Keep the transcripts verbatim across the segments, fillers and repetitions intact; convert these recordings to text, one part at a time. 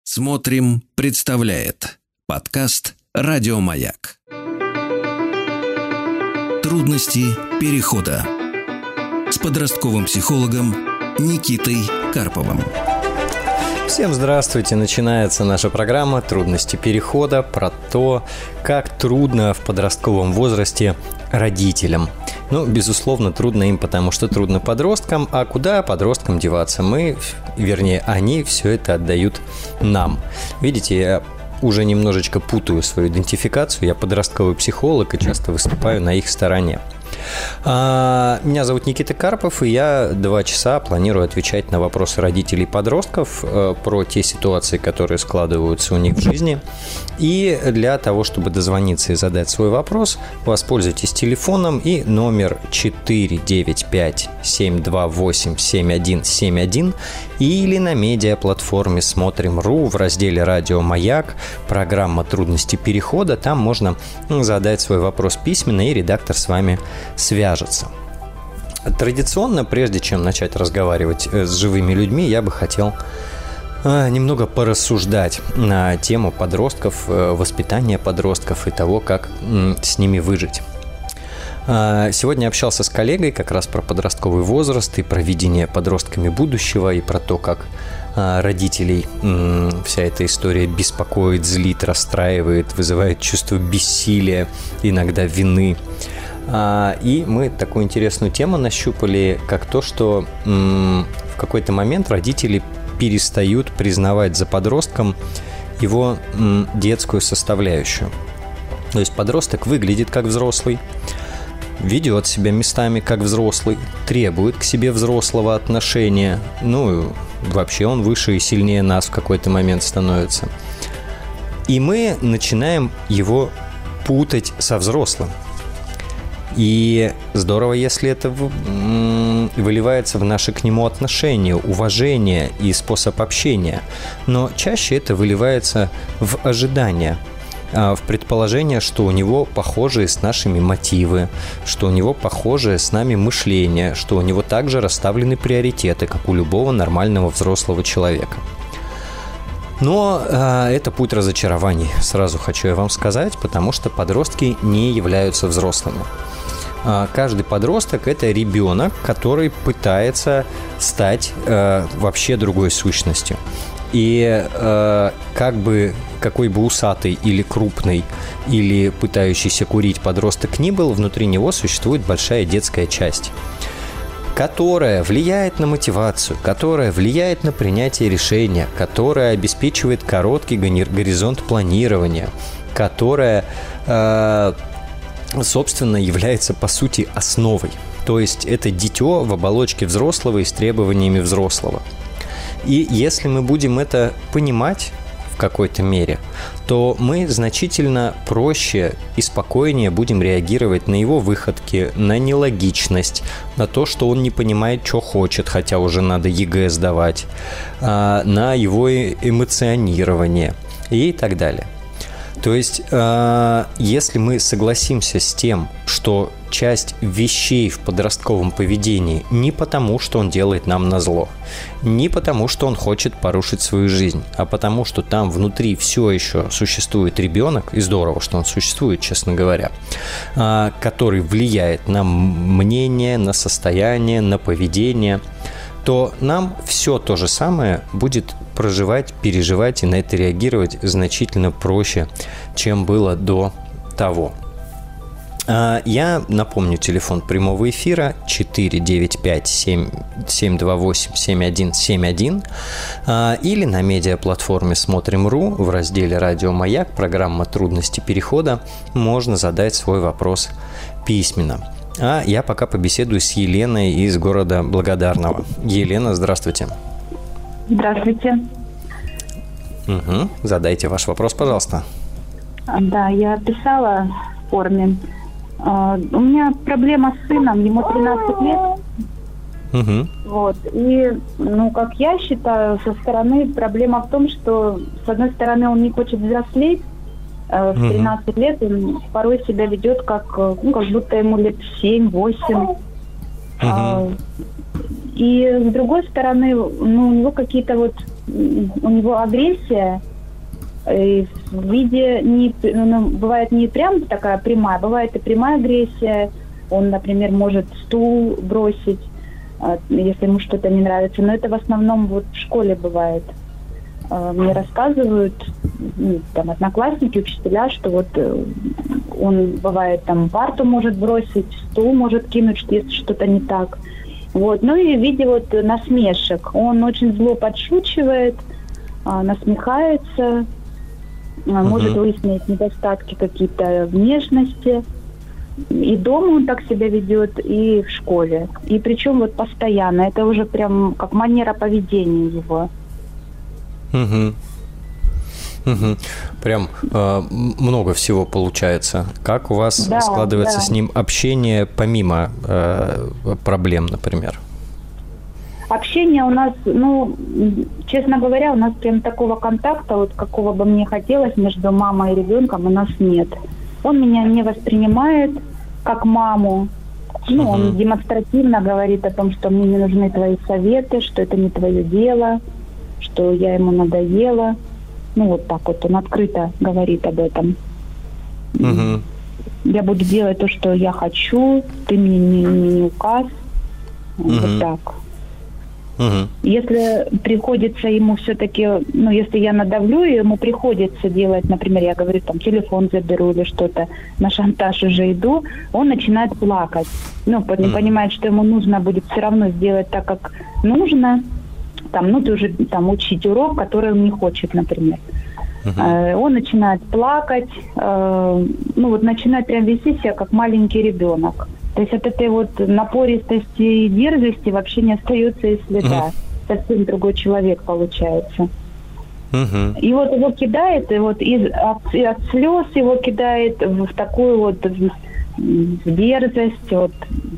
Смотрим, представляет подкаст «Радио Маяк». Трудности перехода с подростковым психологом Никитой Карповым. Всем здравствуйте! Начинается наша программа «Трудности перехода» про то, как трудно в подростковом возрасте родителям. Ну, безусловно, трудно им, потому что трудно подросткам, а куда подросткам деваться? Мы, вернее, они все это отдают нам. Видите, я уже немножечко путаю свою идентификацию. Я подростковый психолог и часто выступаю на их стороне. Меня зовут Никита Карпов, и я два часа планирую отвечать на вопросы родителей подростков про те ситуации, которые складываются у них в жизни. И для того, чтобы дозвониться и задать свой вопрос, воспользуйтесь телефоном и номер четыре девять пять семь два восемь семь один семь один или на медиаплатформе Смотрим.ру в разделе «Радио Маяк», программа «Трудности перехода». Там можно задать свой вопрос письменно, и редактор с вами свяжется. Традиционно, прежде чем начать разговаривать с живыми людьми, я бы хотел немного порассуждать на тему подростков, воспитания подростков и того, как с ними выжить. Сегодня общался с коллегой как раз про подростковый возраст и про видение подростками будущего, и про то, как родителей вся эта история беспокоит, злит, расстраивает, вызывает чувство бессилия, иногда вины. И мы такую интересную тему нащупали, как то, что в какой-то момент родители перестают признавать за подростком его детскую составляющую. То есть подросток выглядит как взрослый, ведет себя местами как взрослый, требует к себе взрослого отношения. Ну, вообще он выше и сильнее нас в какой-то момент становится. И мы начинаем его путать со взрослым. И здорово, если это выливается в наши к нему отношения, уважение и способ общения. Но чаще это выливается в ожидания, в предположение, что у него похожие с нашими мотивы, что у него похожее с нами мышление, что у него также расставлены приоритеты, как у любого нормального взрослого человека. Но э, это путь разочарований, сразу хочу я вам сказать, потому что подростки не являются взрослыми. Э, каждый подросток – это ребенок, который пытается стать э, вообще другой сущностью. И э, как бы, какой бы усатый или крупный, или пытающийся курить подросток ни был, внутри него существует большая детская часть, которая влияет на мотивацию, которая влияет на принятие решения, которая обеспечивает короткий горизонт планирования, которая, э, собственно, является, по сути, основой. То есть это дитё в оболочке взрослого и с требованиями взрослого. И если мы будем это понимать в какой-то мере, то мы значительно проще и спокойнее будем реагировать на его выходки, на нелогичность, на то, что он не понимает, что хочет, хотя уже надо ЕГЭ сдавать, на его эмоционирование и так далее. То есть, если мы согласимся с тем, что часть вещей в подростковом поведении не потому, что он делает нам назло, не потому, что он хочет порушить свою жизнь, а потому, что там внутри все еще существует ребенок, и здорово, что он существует, честно говоря, который влияет на мнение, на состояние, на поведение, то нам все то же самое будет проживать, переживать и на это реагировать значительно проще, чем было до того. Я напомню телефон прямого эфира четыре девять пять семь два восемь семь один семь один или на медиаплатформе Смотрим.ру в разделе «Радио Маяк», программа «Трудности перехода», можно задать свой вопрос письменно. А я пока побеседую с Еленой из города Благодарного. Елена, здравствуйте. Здравствуйте. Угу. Задайте ваш вопрос, пожалуйста. Да, я писала в форме. У меня проблема с сыном, ему тринадцать лет. Угу. Вот. И, ну, как я считаю, со стороны проблема в том, что, с одной стороны, он не хочет взрослеть. В тринадцать угу. лет он порой себя ведет как, ну, как будто ему лет семь-восемь. Угу. И с другой стороны, ну, у него какие-то вот у него агрессия в виде, не, ну, бывает не прям такая прямая, бывает и прямая агрессия. Он, например, может стул бросить, если ему что-то не нравится. Но это в основном вот в школе бывает. Мне рассказывают ну, там, одноклассники, учителя, что вот он бывает там парту может бросить, стул может кинуть, если что-то не так. Вот. Ну и в виде вот насмешек. Он очень зло подшучивает, насмехается, uh-huh. может выяснить недостатки какие-то внешности. И дома он так себя ведет, и в школе. И причем вот постоянно. Это уже прям как манера поведения его. Угу. Угу. Прям э, много всего получается. Как у вас да, складывается да. с ним общение помимо э, проблем, например? Общение у нас, ну, честно говоря, у нас прям такого контакта, вот какого бы мне хотелось между мамой и ребенком, у нас нет. Он меня не воспринимает как маму. Ну, угу. он демонстративно говорит о том, что мне не нужны твои советы, что это не твое дело, что я ему надоела. Ну, вот так вот он открыто говорит об этом. Угу. Я буду делать то, что я хочу, ты мне не, не, не указ. Угу. Вот так. Угу. Если приходится ему все-таки, ну, если я надавлю, ему приходится делать, например, я говорю, там, телефон заберу или что-то, на шантаж уже иду, он начинает плакать. Ну, угу. понимает, что ему нужно будет все равно сделать так, как нужно. Там, ну, ты уже там учить урок, который он не хочет, например. Uh-huh. Э, он начинает плакать, э, ну, вот начинает прям вести себя, как маленький ребенок. То есть от этой вот напористости и дерзости вообще не остается и следа. Uh-huh. Совсем другой человек получается. Uh-huh. И вот его кидает, и вот из, от, и от слез его кидает в, в такую вот в, в дерзость, вот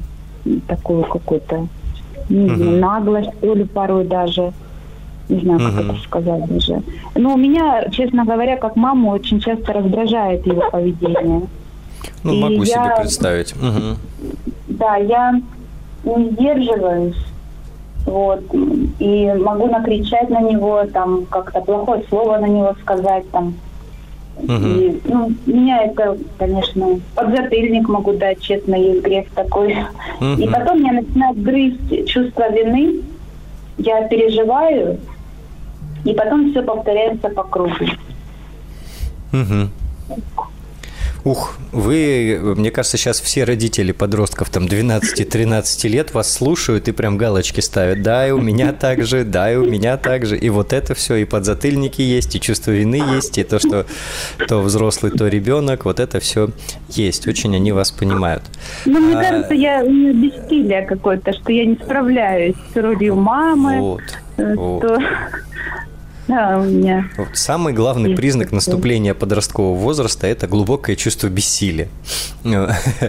такую какую-то... Не знаю, uh-huh. наглость, что ли, порой даже. Не знаю, как uh-huh. это сказать даже. Но меня, честно говоря, как маму, очень часто раздражает его поведение. Ну, и могу я, себе представить. Uh-huh. Да, я не сдерживаюсь. Вот. И могу накричать на него, там, как-то плохое слово на него сказать, там. Uh-huh. И, ну, меня это, конечно, подзатыльник могу дать, честно, есть грех такой. Uh-huh. И потом меня начинает грызть чувство вины, я переживаю, и потом все повторяется по кругу. Uh-huh. Ух, вы, мне кажется, сейчас все родители подростков там двенадцать-тринадцать лет вас слушают и прям галочки ставят. Да, и у меня так же, да, и у меня так же. И вот это все, и подзатыльники есть, и чувство вины есть, и то, что то взрослый, то ребенок, вот это все есть. Очень они вас понимают. Ну, мне а... кажется, я, у меня бессилие какое-то, что я не справляюсь с ролью мамы. Вот, что... вот. Да, у меня. Вот самый главный признак наступления подросткового возраста – это глубокое чувство бессилия. Ну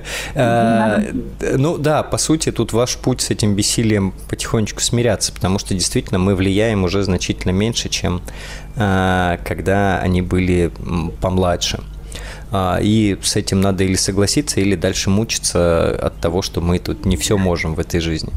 да, по сути, тут ваш путь с этим бессилием потихонечку смиряться, потому что действительно мы влияем уже значительно меньше, чем когда они были помладше. И с этим надо или согласиться, или дальше мучиться от того, что мы тут не все можем в этой жизни.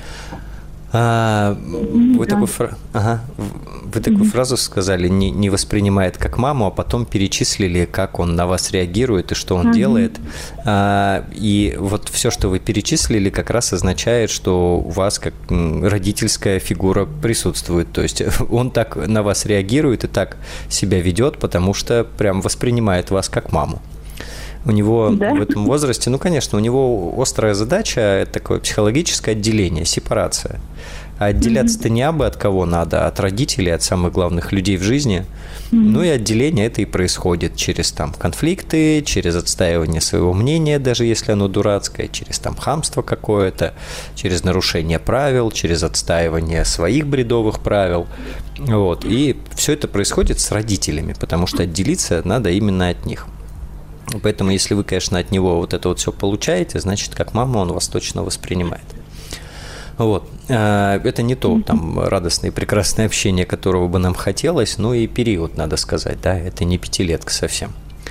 А, вы, да. такую фра... ага. вы такую mm-hmm. фразу сказали, не, не воспринимает как маму, а потом перечислили, как он на вас реагирует и что он mm-hmm. делает. А, и вот все, что вы перечислили, как раз означает, что у вас как родительская фигура присутствует. То есть он так на вас реагирует и так себя ведет, потому что прям воспринимает вас как маму. У него да? в этом возрасте, ну, конечно, у него острая задача – это такое психологическое отделение, сепарация. А отделяться-то не абы от кого надо, а от родителей, от самых главных людей в жизни. Mm-hmm. Ну и отделение это и происходит через там конфликты, через отстаивание своего мнения, даже если оно дурацкое, через там хамство какое-то, через нарушение правил, через отстаивание своих бредовых правил. Вот. И все это происходит с родителями, потому что отделиться надо именно от них. Поэтому, если вы, конечно, от него вот это вот все получаете, значит, как мама он вас точно воспринимает. Вот. Это не то там радостное и прекрасное общение, которого бы нам хотелось, но и период, надо сказать, да, это не пятилетка совсем.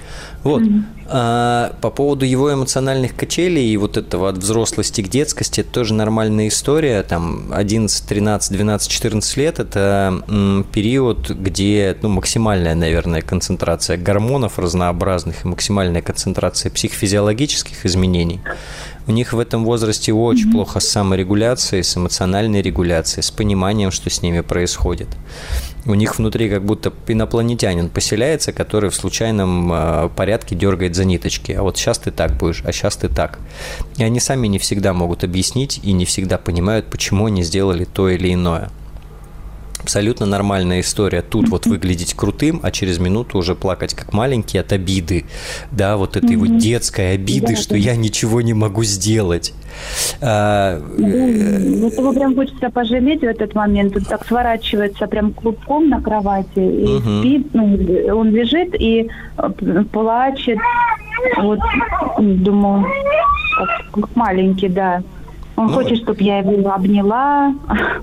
Вот. Mm-hmm. А, по поводу его эмоциональных качелей и вот этого от взрослости к детскости, это тоже нормальная история. Там одиннадцать, тринадцать, двенадцать, четырнадцать лет – это м, период, где ну, максимальная, наверное, концентрация гормонов разнообразных и максимальная концентрация психофизиологических изменений. У них в этом возрасте очень mm-hmm. плохо с саморегуляцией, с эмоциональной регуляцией, с пониманием, что с ними происходит. У них внутри как будто инопланетянин поселяется, который в случайном э, порядке дергает за ниточки. А вот сейчас ты так будешь, а сейчас ты так. И они сами не всегда могут объяснить и не всегда понимают, почему они сделали то или иное. Абсолютно нормальная история. Тут вот выглядеть крутым, а через минуту уже плакать как маленький от обиды. Да, вот этой mm-hmm. вот детской обиды, да, что да. я ничего не могу сделать. А, вот его прям хочется пожалеть в этот момент. Он так сворачивается прям клубком на кровати и mm-hmm. спит. Ну, он лежит и плачет. Вот, думаю, как маленький, да. Он ну, хочет, чтобы я его обняла.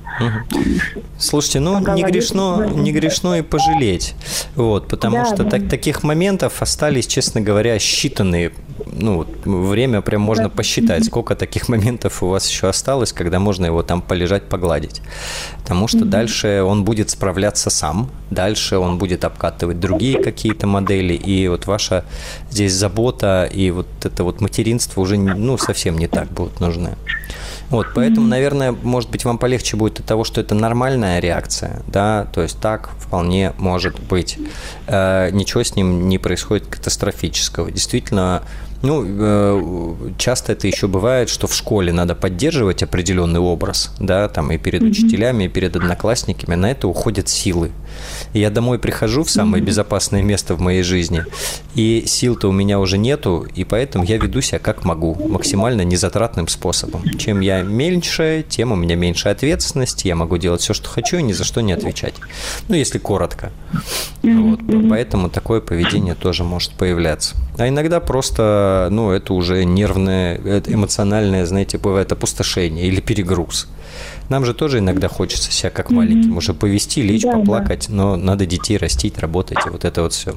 Слушайте, ну не грешно, не грешно и пожалеть. Вот, потому да, что да. Так, таких моментов остались, честно говоря, считанные. Ну, время прям можно да. посчитать, сколько таких моментов у вас еще осталось, когда можно его там полежать, погладить. Потому что mm-hmm. дальше он будет справляться сам, дальше он будет обкатывать другие какие-то модели, и вот ваша здесь забота и вот это вот материнство уже ну, совсем не так будут нужны. Вот, поэтому, mm-hmm. наверное, может быть, вам полегче будет от того, что это нормальная реакция, да, то есть так вполне может быть. Э, ничего с ним не происходит катастрофического. Действительно, ну, э, часто это еще бывает, что в школе надо поддерживать определенный образ, да, там и перед mm-hmm. учителями, и перед одноклассниками, на это уходят силы. И я домой прихожу в самое mm-hmm. безопасное место в моей жизни, и сил-то у меня уже нету, и поэтому я веду себя как могу, максимально незатратным способом. Чем я меньше, тем у меня меньше ответственности, я могу делать все, что хочу, и ни за что не отвечать. Ну, если коротко. Mm-hmm. Вот, поэтому такое поведение тоже может появляться. А иногда просто, ну, это уже нервное, эмоциональное, знаете, бывает опустошение или перегруз. Нам же тоже иногда хочется себя как маленьким mm-hmm. уже повести, лечь, да, поплакать, да. но надо детей растить, работать, и вот это вот все.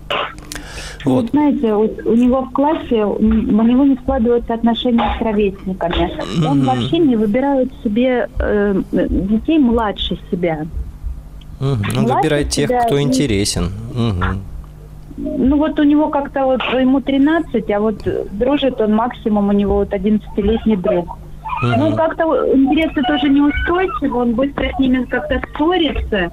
Вот. Вы знаете, вот у него в классе, у него не складываются отношения с ровесниками. Mm-hmm. Он вообще не выбирает себе э, детей младше себя. Mm-hmm. Он младше выбирает тех, себя, кто интересен. Mm-hmm. Ну вот у него как-то вот ему тринадцать, а вот дружит он максимум, у него вот одиннадцатилетний друг. Mm-hmm. Ну как-то интересы тоже неустойчивы, он быстро с ними как-то ссорится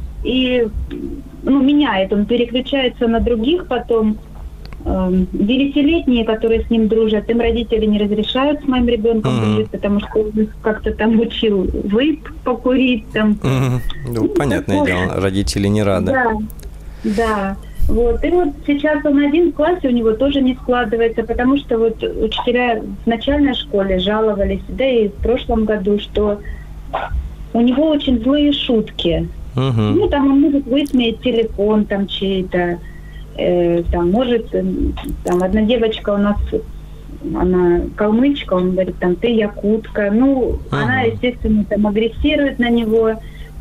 и ну, меняет, он переключается на других потом. Девятилетние, которые с ним дружат, им родители не разрешают с моим ребенком mm-hmm. дружить, потому что он как-то там учил вейп покурить. Там. Mm-hmm. Ну, понятное дело, родители не рады. Да, да. Вот. И вот сейчас он один в классе, у него тоже не складывается, потому что вот учителя в начальной школе жаловались, да и в прошлом году, что у него очень злые шутки. Uh-huh. Ну, там он может высмеять телефон там чей-то, э, там может, э, там одна девочка у нас, она калмычка, он говорит, там, ты якутка. Ну, uh-huh. она, естественно, там агрессирует на него.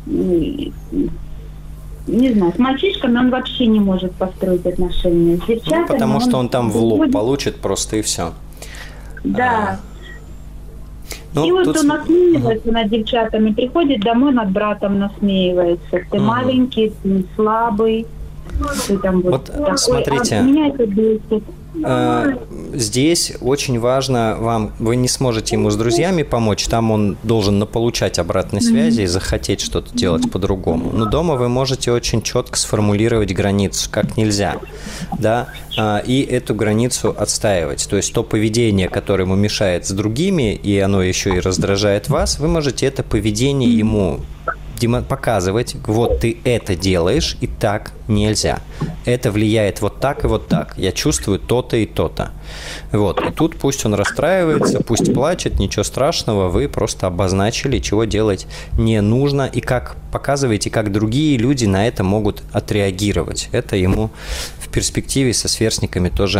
Не знаю, с мальчишками он вообще не может построить отношения. С девчатами ну, потому что он, он там в лоб будет... получит просто и все. Да. А... Ну, и вот тут... он насмеивается uh-huh. над девчатами, приходит домой, над братом насмеивается. Ты uh-huh. маленький, ты слабый. Ты там вот вот такой. смотрите. А меня это бесит. Здесь очень важно вам, вы не сможете ему с друзьями помочь, там он должен наполучать обратной связи mm-hmm. и захотеть что-то делать mm-hmm. по-другому. Но дома вы можете очень четко сформулировать границу, как нельзя, да, и эту границу отстаивать. То есть то поведение, которое ему мешает с другими, и оно еще и раздражает вас, вы можете это поведение mm-hmm. ему показывать, вот ты это делаешь, и так нельзя. Это влияет вот так и вот так. Я чувствую то-то и то-то. Вот. И тут пусть он расстраивается, пусть плачет, ничего страшного, вы просто обозначили, чего делать не нужно, и как показываете, как другие люди на это могут отреагировать. Это ему в перспективе со сверстниками тоже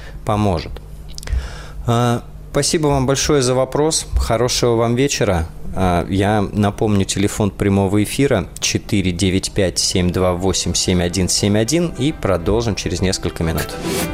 поможет. Спасибо вам большое за вопрос. Хорошего вам вечера. Я напомню, телефон прямого эфира четыре девять пять семь два восемь семь один семь один и продолжим через несколько минут.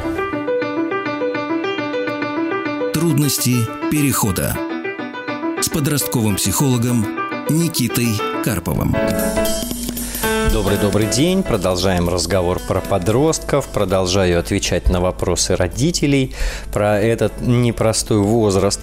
Трудности перехода с подростковым психологом Никитой Карповым. Добрый-добрый день. Продолжаем разговор про подростков. Продолжаю отвечать на вопросы родителей про этот непростой возраст.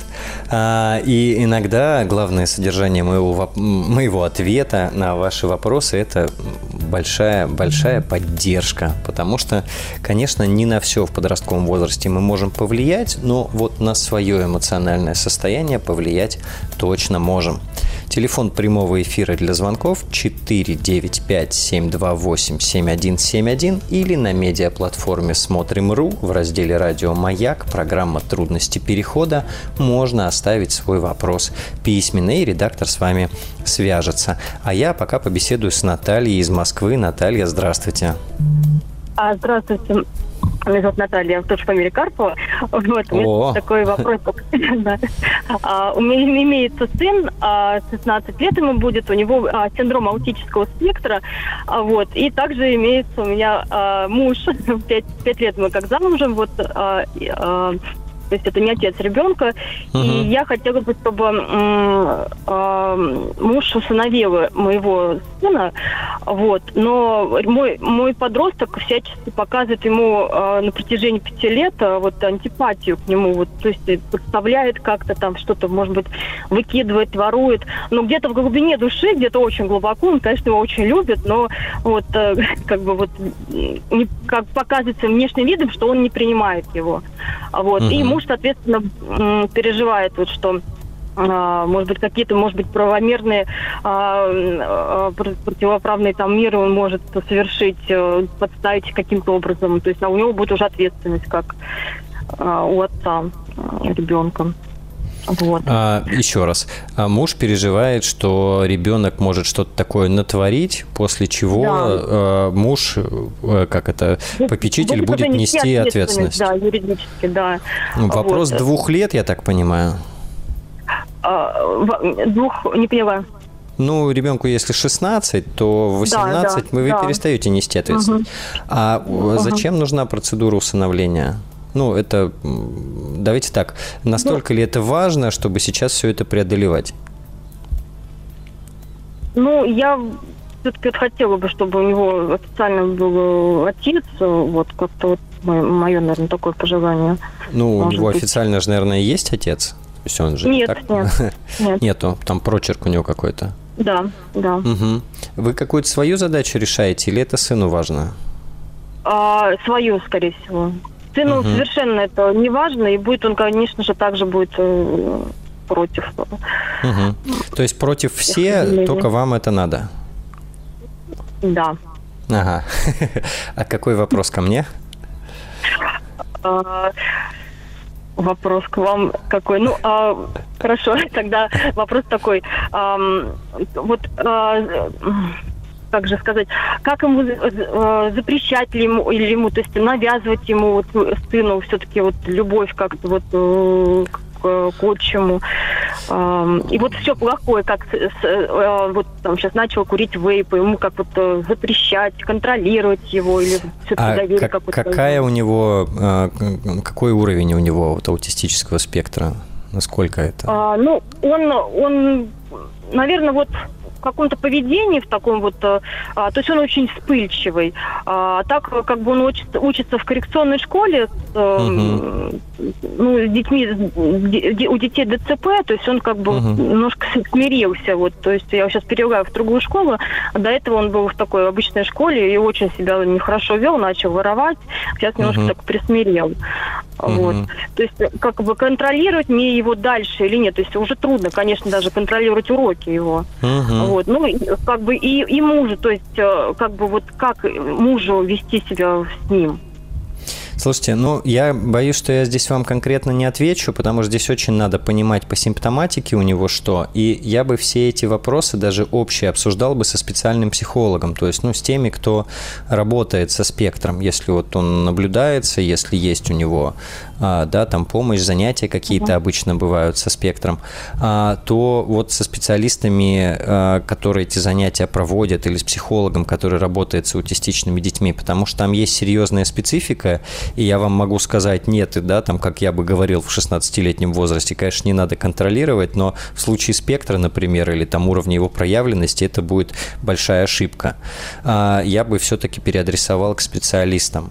И иногда главное содержание моего, моего ответа на ваши вопросы – это большая-большая поддержка. Потому что, конечно, не на все в подростковом возрасте мы можем повлиять, но вот на свое эмоциональное состояние повлиять точно можем. Телефон прямого эфира для звонков четыре девять пять семь два восемь семь один семь один или на медиаплатформе Смотрим.ру в разделе «Радио Маяк» программа «Трудности перехода» можно оставить свой вопрос письменно, и редактор с вами свяжется. А я пока побеседую с Натальей из Москвы. Наталья, здравствуйте. А, здравствуйте. Меня зовут Наталья, в точке по мере Карпова. Вот, у меня такой вопрос. а, у меня имеется сын, а, шестнадцать лет ему будет, у него а, синдром аутического спектра. А, вот, и также имеется у меня а, муж, пять лет мы как замужем, вот, а, а, то есть это не отец ребенка. Uh-huh. И я хотела бы, чтобы м- м- муж усыновил моего сына. Вот. Но мой, мой подросток всячески показывает ему э, на протяжении пяти лет э, вот, антипатию к нему. Вот, то есть подставляет как-то там что-то, может быть, выкидывает, ворует. Но где-то в глубине души, где-то очень глубоко, он, конечно, его очень любит, но вот э, как бы вот не, как показывается внешним видом, что он не принимает его. Вот. Uh-huh. И муж, соответственно, переживает, вот, что, может быть, какие-то, может быть, правомерные, противоправные там меры он может совершить, подставить каким-то образом. То есть а у него будет уже ответственность, как у отца ребенка. Вот. А, еще раз. А муж переживает, что ребенок может что-то такое натворить, после чего да. а, муж, как это, попечитель будет, будет нести ответственность. Да, юридически, да. Вопрос вот. Двух лет, я так понимаю. А, двух, не поняла. Ну, ребенку, если шестнадцать, то в восемнадцать да, да, вы да. перестаете нести ответственность. Угу. А угу. зачем нужна процедура усыновления? Ну, это, давайте так, настолько ну, ли это важно, чтобы сейчас все это преодолевать? Ну, я все-таки хотела бы, чтобы у него официально был отец, вот как-то вот мое, наверное, такое пожелание. Ну, у него быть. Официально же, наверное, есть отец? То есть он же нет, так? нет, нет. Нету, там прочерк у него какой-то. Да, да. Угу. Вы какую-то свою задачу решаете или это сыну важно? А, свою, скорее всего. Сыну угу. совершенно это не важно, и будет он, конечно же, также будет э, против. Угу. То есть против все, только вам это надо? Да. Ага. А какой вопрос ко мне? А, вопрос к вам какой? Ну, а, хорошо, тогда вопрос такой. А, вот... А, как же сказать, как ему э, запрещать ли ему или ему, то есть навязывать ему вот, сыну все-таки вот любовь как-то вот э, к, к отчиму. Э, и вот все плохое, как с, э, вот там сейчас начал курить вейпы, ему как вот э, запрещать, контролировать его или все-таки а доверие как, какое-то. Какая у него, э, какой уровень у него вот, аутистического спектра? Насколько это? А, ну, он, он, наверное, вот в каком-то поведении, в таком вот, а, то есть он очень вспыльчивый. А так как бы он учится, учится в коррекционной школе, uh-huh. ну, с детьми, у детей ДЦП, то есть он как бы uh-huh. немножко смирился. Вот, то есть я сейчас перевела в другую школу, а до этого он был в такой обычной школе и очень себя нехорошо вел, начал воровать, сейчас немножко uh-huh. так присмирел. Uh-huh. Вот. То есть как бы контролировать мне его дальше или нет, то есть уже трудно, конечно, даже контролировать уроки его. Uh-huh. Вот. Ну, как бы и, и мужу, то есть как бы вот как мужу вести себя с ним. Слушайте, ну, я боюсь, что я здесь вам конкретно не отвечу, потому что здесь очень надо понимать по симптоматике у него что, и я бы все эти вопросы даже общие обсуждал бы со специальным психологом, то есть, ну, с теми, кто работает со спектром, если вот он наблюдается, если есть у него, да, там помощь, занятия какие-то uh-huh. обычно бывают со спектром, то вот со специалистами, которые эти занятия проводят, или с психологом, который работает с аутистичными детьми, потому что там есть серьезная специфика, и я вам могу сказать, нет, и да, там, как я бы говорил в шестнадцатилетнем возрасте, конечно, не надо контролировать, но в случае спектра, например, или там уровня его проявленности, это будет большая ошибка. Я бы все-таки переадресовал к специалистам.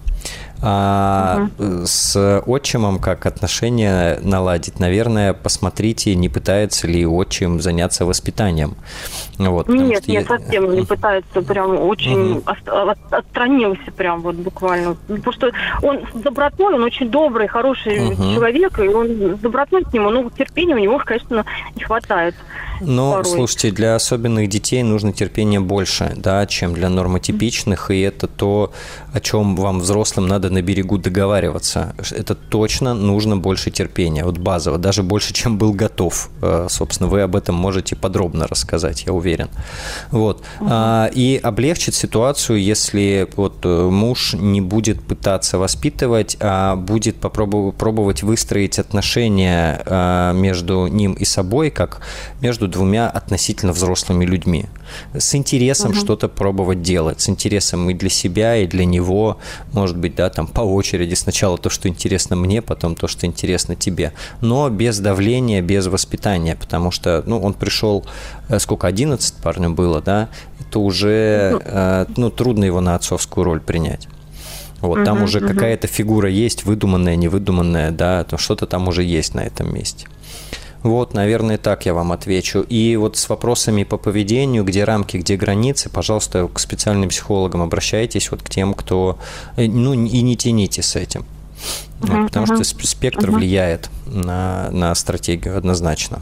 А uh-huh. с отчимом как отношения наладить? Наверное, посмотрите, не пытается ли отчим заняться воспитанием. Вот, нет, нет, я... совсем не пытается, прям очень uh-huh. отстранился прям вот буквально. Потому что он с добротой, он очень добрый, хороший uh-huh. человек, и он с добротой к нему, ну, терпения у него, конечно, не хватает. Но, порой. Слушайте, для особенных детей нужно терпение больше, да, чем для нормотипичных, и это то, о чем вам, взрослым, надо на берегу договариваться. Это точно нужно больше терпения, вот базово, даже больше, чем был готов. Собственно, вы об этом можете подробно рассказать, я уверен. Вот. Uh-huh. И облегчить ситуацию, если вот муж не будет пытаться воспитывать, а будет попробовать пробовать выстроить отношения между ним и собой, как между двумя относительно взрослыми людьми. С интересом uh-huh. что-то пробовать делать, с интересом и для себя, и для него, может быть, да, там по очереди, сначала то, что интересно мне, потом то, что интересно тебе, но без давления, без воспитания, потому что, ну, он пришел, сколько, одиннадцать парню было, да, это уже, uh-huh. ну, трудно его на отцовскую роль принять. Вот, uh-huh, там уже uh-huh. какая-то фигура есть, выдуманная, невыдуманная, да, то что-то там уже есть на этом месте. Вот, наверное, так я вам отвечу. И вот с вопросами по поведению, где рамки, где границы, пожалуйста, к специальным психологам обращайтесь, вот к тем, кто... Ну, и не тяните с этим. Uh-huh, вот, потому uh-huh. что спектр uh-huh. влияет на, на стратегию однозначно.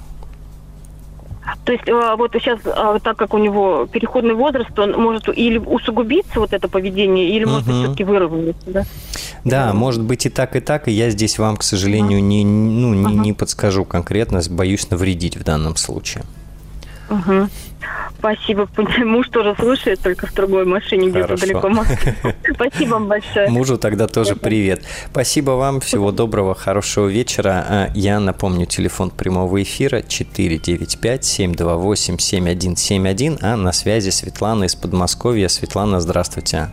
То есть вот сейчас, так как у него переходный возраст, он может или усугубиться, вот это поведение, или может uh-huh. все-таки выровняться, да? Да, может быть и так, и так, и я здесь вам, к сожалению, uh-huh. не, ну, не, uh-huh. не подскажу конкретно, боюсь навредить в данном случае. Угу. Спасибо. Муж тоже слушает, только в другой машине, где-то далеко. Спасибо вам большое. Мужу тогда тоже привет. Спасибо вам, всего доброго, хорошего вечера. Я напомню, телефон прямого эфира четыре девять пять семь два восемь семь один семь один, а на связи Светлана из Подмосковья. Светлана, здравствуйте.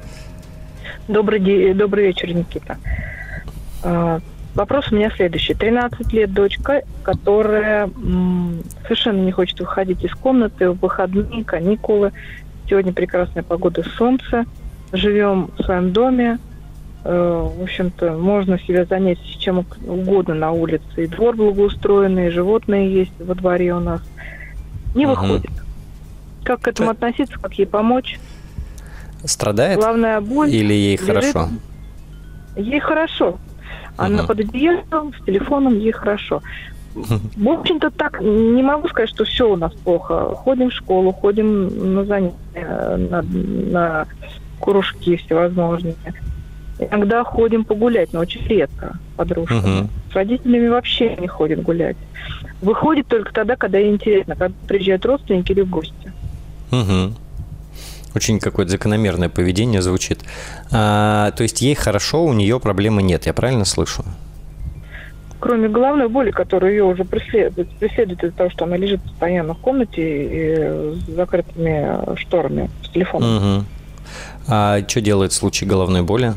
Добрый день, добрый вечер, Никита. Вопрос у меня следующий. тринадцать лет дочка, которая м, совершенно не хочет выходить из комнаты в выходные, каникулы. Сегодня прекрасная погода, солнце. Живем в своем доме. Э, в общем-то, можно себя занять чем угодно на улице. И двор благоустроенный, и животные есть во дворе у нас. Не угу. выходит. Как к этому относиться, как ей помочь? Страдает? Главная боль. Или ей лежит... хорошо? Ей хорошо. Она uh-huh. под одеялом, с телефоном, ей хорошо. Uh-huh. В общем-то, так, не могу сказать, что все у нас плохо. Ходим в школу, ходим на занятия, на, на кружки всевозможные. Иногда ходим погулять, но очень редко подружками. Uh-huh. С родителями вообще не ходит гулять. Выходит только тогда, когда ей интересно, когда приезжают родственники или гости. Uh-huh. Очень какое-то закономерное поведение звучит. А, то есть ей хорошо, у нее проблемы нет, я правильно слышу? Кроме головной боли, которая ее уже преследует, преследует из-за того, что она лежит постоянно в комнате и с закрытыми шторами, с телефоном. Угу. А что делает в случае головной боли?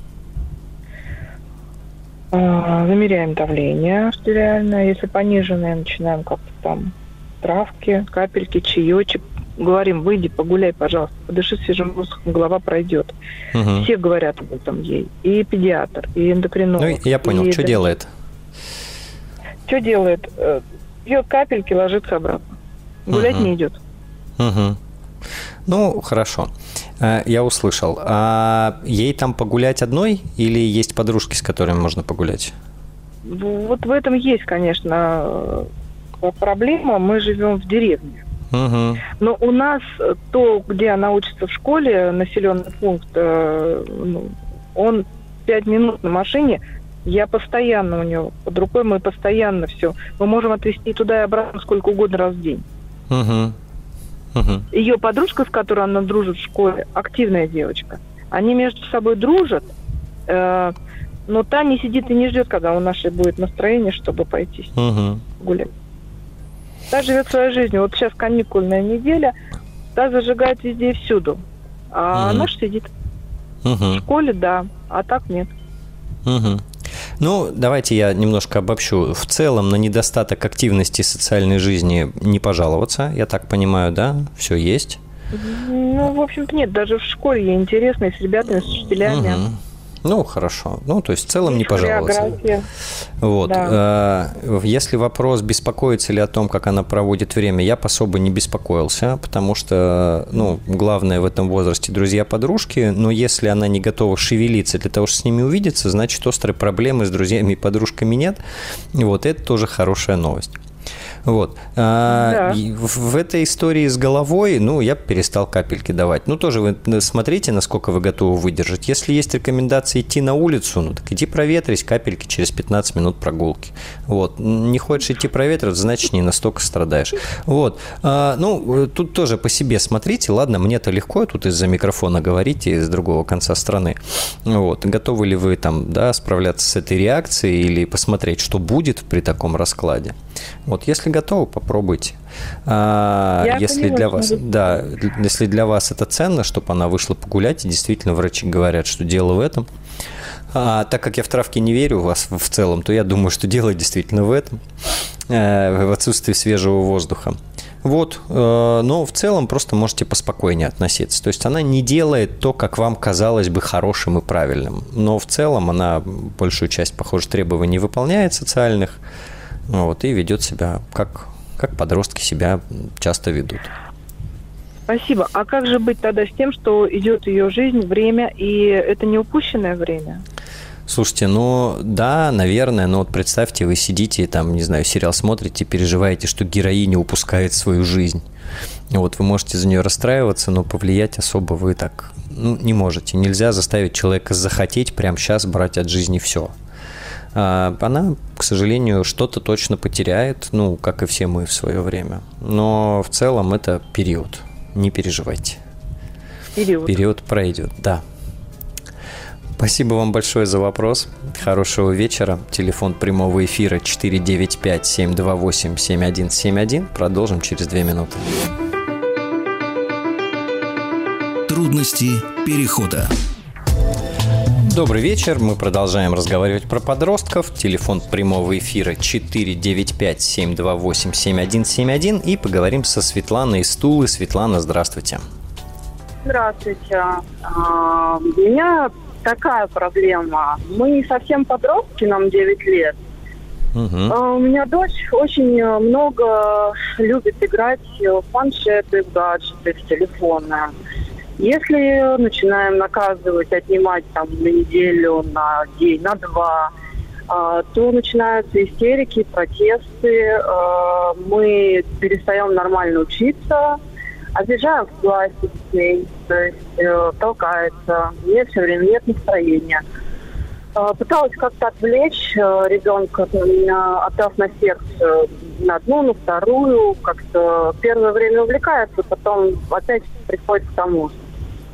А, замеряем давление артериальное. Если пониженное, начинаем как-то там травки, капельки, чаечек. Говорим, выйди, погуляй, пожалуйста, подыши свежим воздухом, голова пройдет. Угу. Все говорят об этом ей. И педиатр, и эндокринолог. Ну, я понял, и что делает? Что делает? Пьет капельки, ложится обратно. Гулять угу. не идет. Угу. Ну, хорошо. Я услышал. А ей там погулять одной или есть подружки, с которыми можно погулять? Вот в этом есть, конечно, проблема. Мы живем в деревне. Угу. Но у нас то, где она учится в школе, населенный пункт, он пять минут на машине, я постоянно у нее под рукой, мы постоянно все. Мы можем отвезти туда и обратно сколько угодно раз в день. Угу. Угу. Ее подружка, с которой она дружит в школе, активная девочка. Они между собой дружат, э, но та не сидит и не ждет, когда у нашей будет настроение, чтобы пойти угу. гулять. Та живет своей жизнью. Вот сейчас каникульная неделя, та зажигает везде и всюду. А угу. наш сидит. Угу. В школе, да, а так нет. Угу. Ну, давайте я немножко обобщу. В целом на недостаток активности социальной жизни не пожаловаться, я так понимаю, да? Все есть? Ну, в общем-то, нет. Даже в школе ей интересно, и с ребятами, с учителями. Угу. Ну, хорошо. Ну, то есть в целом не пожаловаться. Вот. Да. Если вопрос, беспокоится ли о том, как она проводит время, я особо не беспокоился, потому что, ну, главное в этом возрасте друзья-подружки, но если она не готова шевелиться для того, чтобы с ними увидеться, значит, острой проблемы с друзьями и подружками нет. Вот это тоже хорошая новость. Вот. Да. А, в, в этой истории с головой, ну, я перестал капельки давать. Ну, тоже вы смотрите, насколько вы готовы выдержать. Если есть рекомендации идти на улицу, ну, так иди проветрись, капельки через пятнадцать минут прогулки. Вот. Не хочешь идти проветривать, значит, не настолько страдаешь. Вот. А, ну, тут тоже по себе смотрите. Ладно, мне-то легко тут из-за микрофона говорить из другого конца страны. Вот. Готовы ли вы там, да, справляться с этой реакцией или посмотреть, что будет при таком раскладе? Вот, если готовы, попробуйте. А, если для вас, да, если для вас это ценно, чтобы она вышла погулять, и действительно врачи говорят, что дело в этом. А, так как я в травки не верю у вас в целом, то я думаю, что дело действительно в этом, в отсутствии свежего воздуха. Вот, но в целом просто можете поспокойнее относиться. То есть она не делает то, как вам казалось бы хорошим и правильным, но в целом она большую часть, похоже, требований выполняет социальных. Вот, и ведет себя, как, как подростки себя часто ведут. Спасибо. А как же быть тогда с тем, что идет ее жизнь, время, и это не упущенное время? Слушайте, ну да, наверное, но вот представьте, вы сидите, там, не знаю, сериал смотрите, переживаете, что героиня упускает свою жизнь. Вот вы можете за нее расстраиваться, но повлиять особо вы так, ну, не можете. Нельзя заставить человека захотеть прямо сейчас брать от жизни все. Она, к сожалению, что-то точно потеряет, ну, как и все мы в свое время. Но в целом это период. Не переживайте. Период. Период пройдет, да. Спасибо вам большое за вопрос. Хорошего вечера. Телефон прямого эфира четыре девять пять семь два восемь семь один семь один. Продолжим через две минуты. Трудности перехода. Добрый вечер. Мы продолжаем разговаривать про подростков. Телефон прямого эфира четыре девять пять семь два восемь семь один семь один. И поговорим со Светланой из Тулы. Светлана, здравствуйте. Здравствуйте. А, у меня такая проблема. Мы не совсем подростки, нам девять лет. Угу. А, у меня дочь очень много любит играть в планшеты, в гаджеты, в телефоны. Если начинаем наказывать, отнимать там на неделю, на день, на два, то начинаются истерики, протесты, мы перестаем нормально учиться, обижаем в классе детей, то есть толкается, мне все время нет настроения. Пыталась как-то отвлечь ребенка, отдав на секцию на одну, на вторую, как-то первое время увлекается, потом опять приходит к тому же.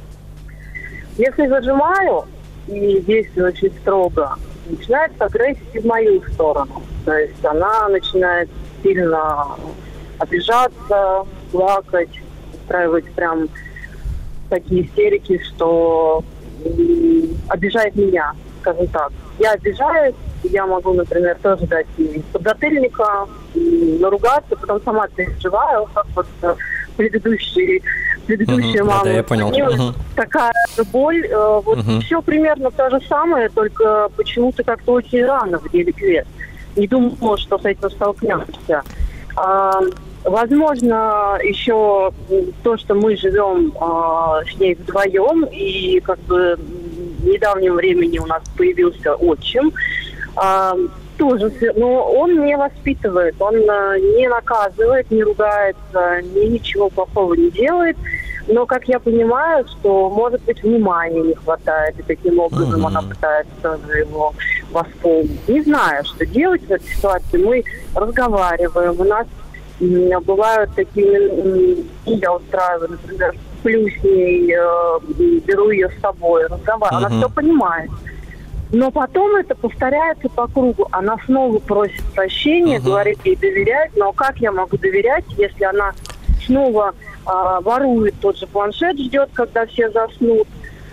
Если зажимаю и действую очень строго, начинается агрессия в мою сторону. То есть она начинает сильно обижаться, плакать, устраивать прям такие истерики, что обижает меня, скажем так. Я обижаюсь, я могу, например, тоже дать ей подзатыльника, наругаться, потом сама переживаю, как вот предыдущие, предыдущая uh-huh. мама. Да, да, я понял. Uh-huh. Такая же боль. Вот uh-huh. все примерно то же самое, только почему-то как-то очень рано, в девять лет. Не думала, что с этим столкнемся. А, возможно, еще то, что мы живем а, с ней вдвоем, и как бы в недавнем времени у нас появился отчим, а, тоже, но он не воспитывает, он не наказывает, не ругается, ни, ничего плохого не делает. Но, как я понимаю, что, может быть, внимания не хватает, и таким образом mm-hmm. она пытается его восполнить. Не знаю, что делать в этой ситуации. Мы разговариваем, у нас м, бывают такие, я устраиваю, например, сплю с ней, э, беру ее с собой, разговариваю, mm-hmm. она все понимает. Но потом это повторяется по кругу. Она снова просит прощения, uh-huh. говорит ей доверять. Но как я могу доверять, если она снова а, ворует тот же планшет, ждет, когда все заснут,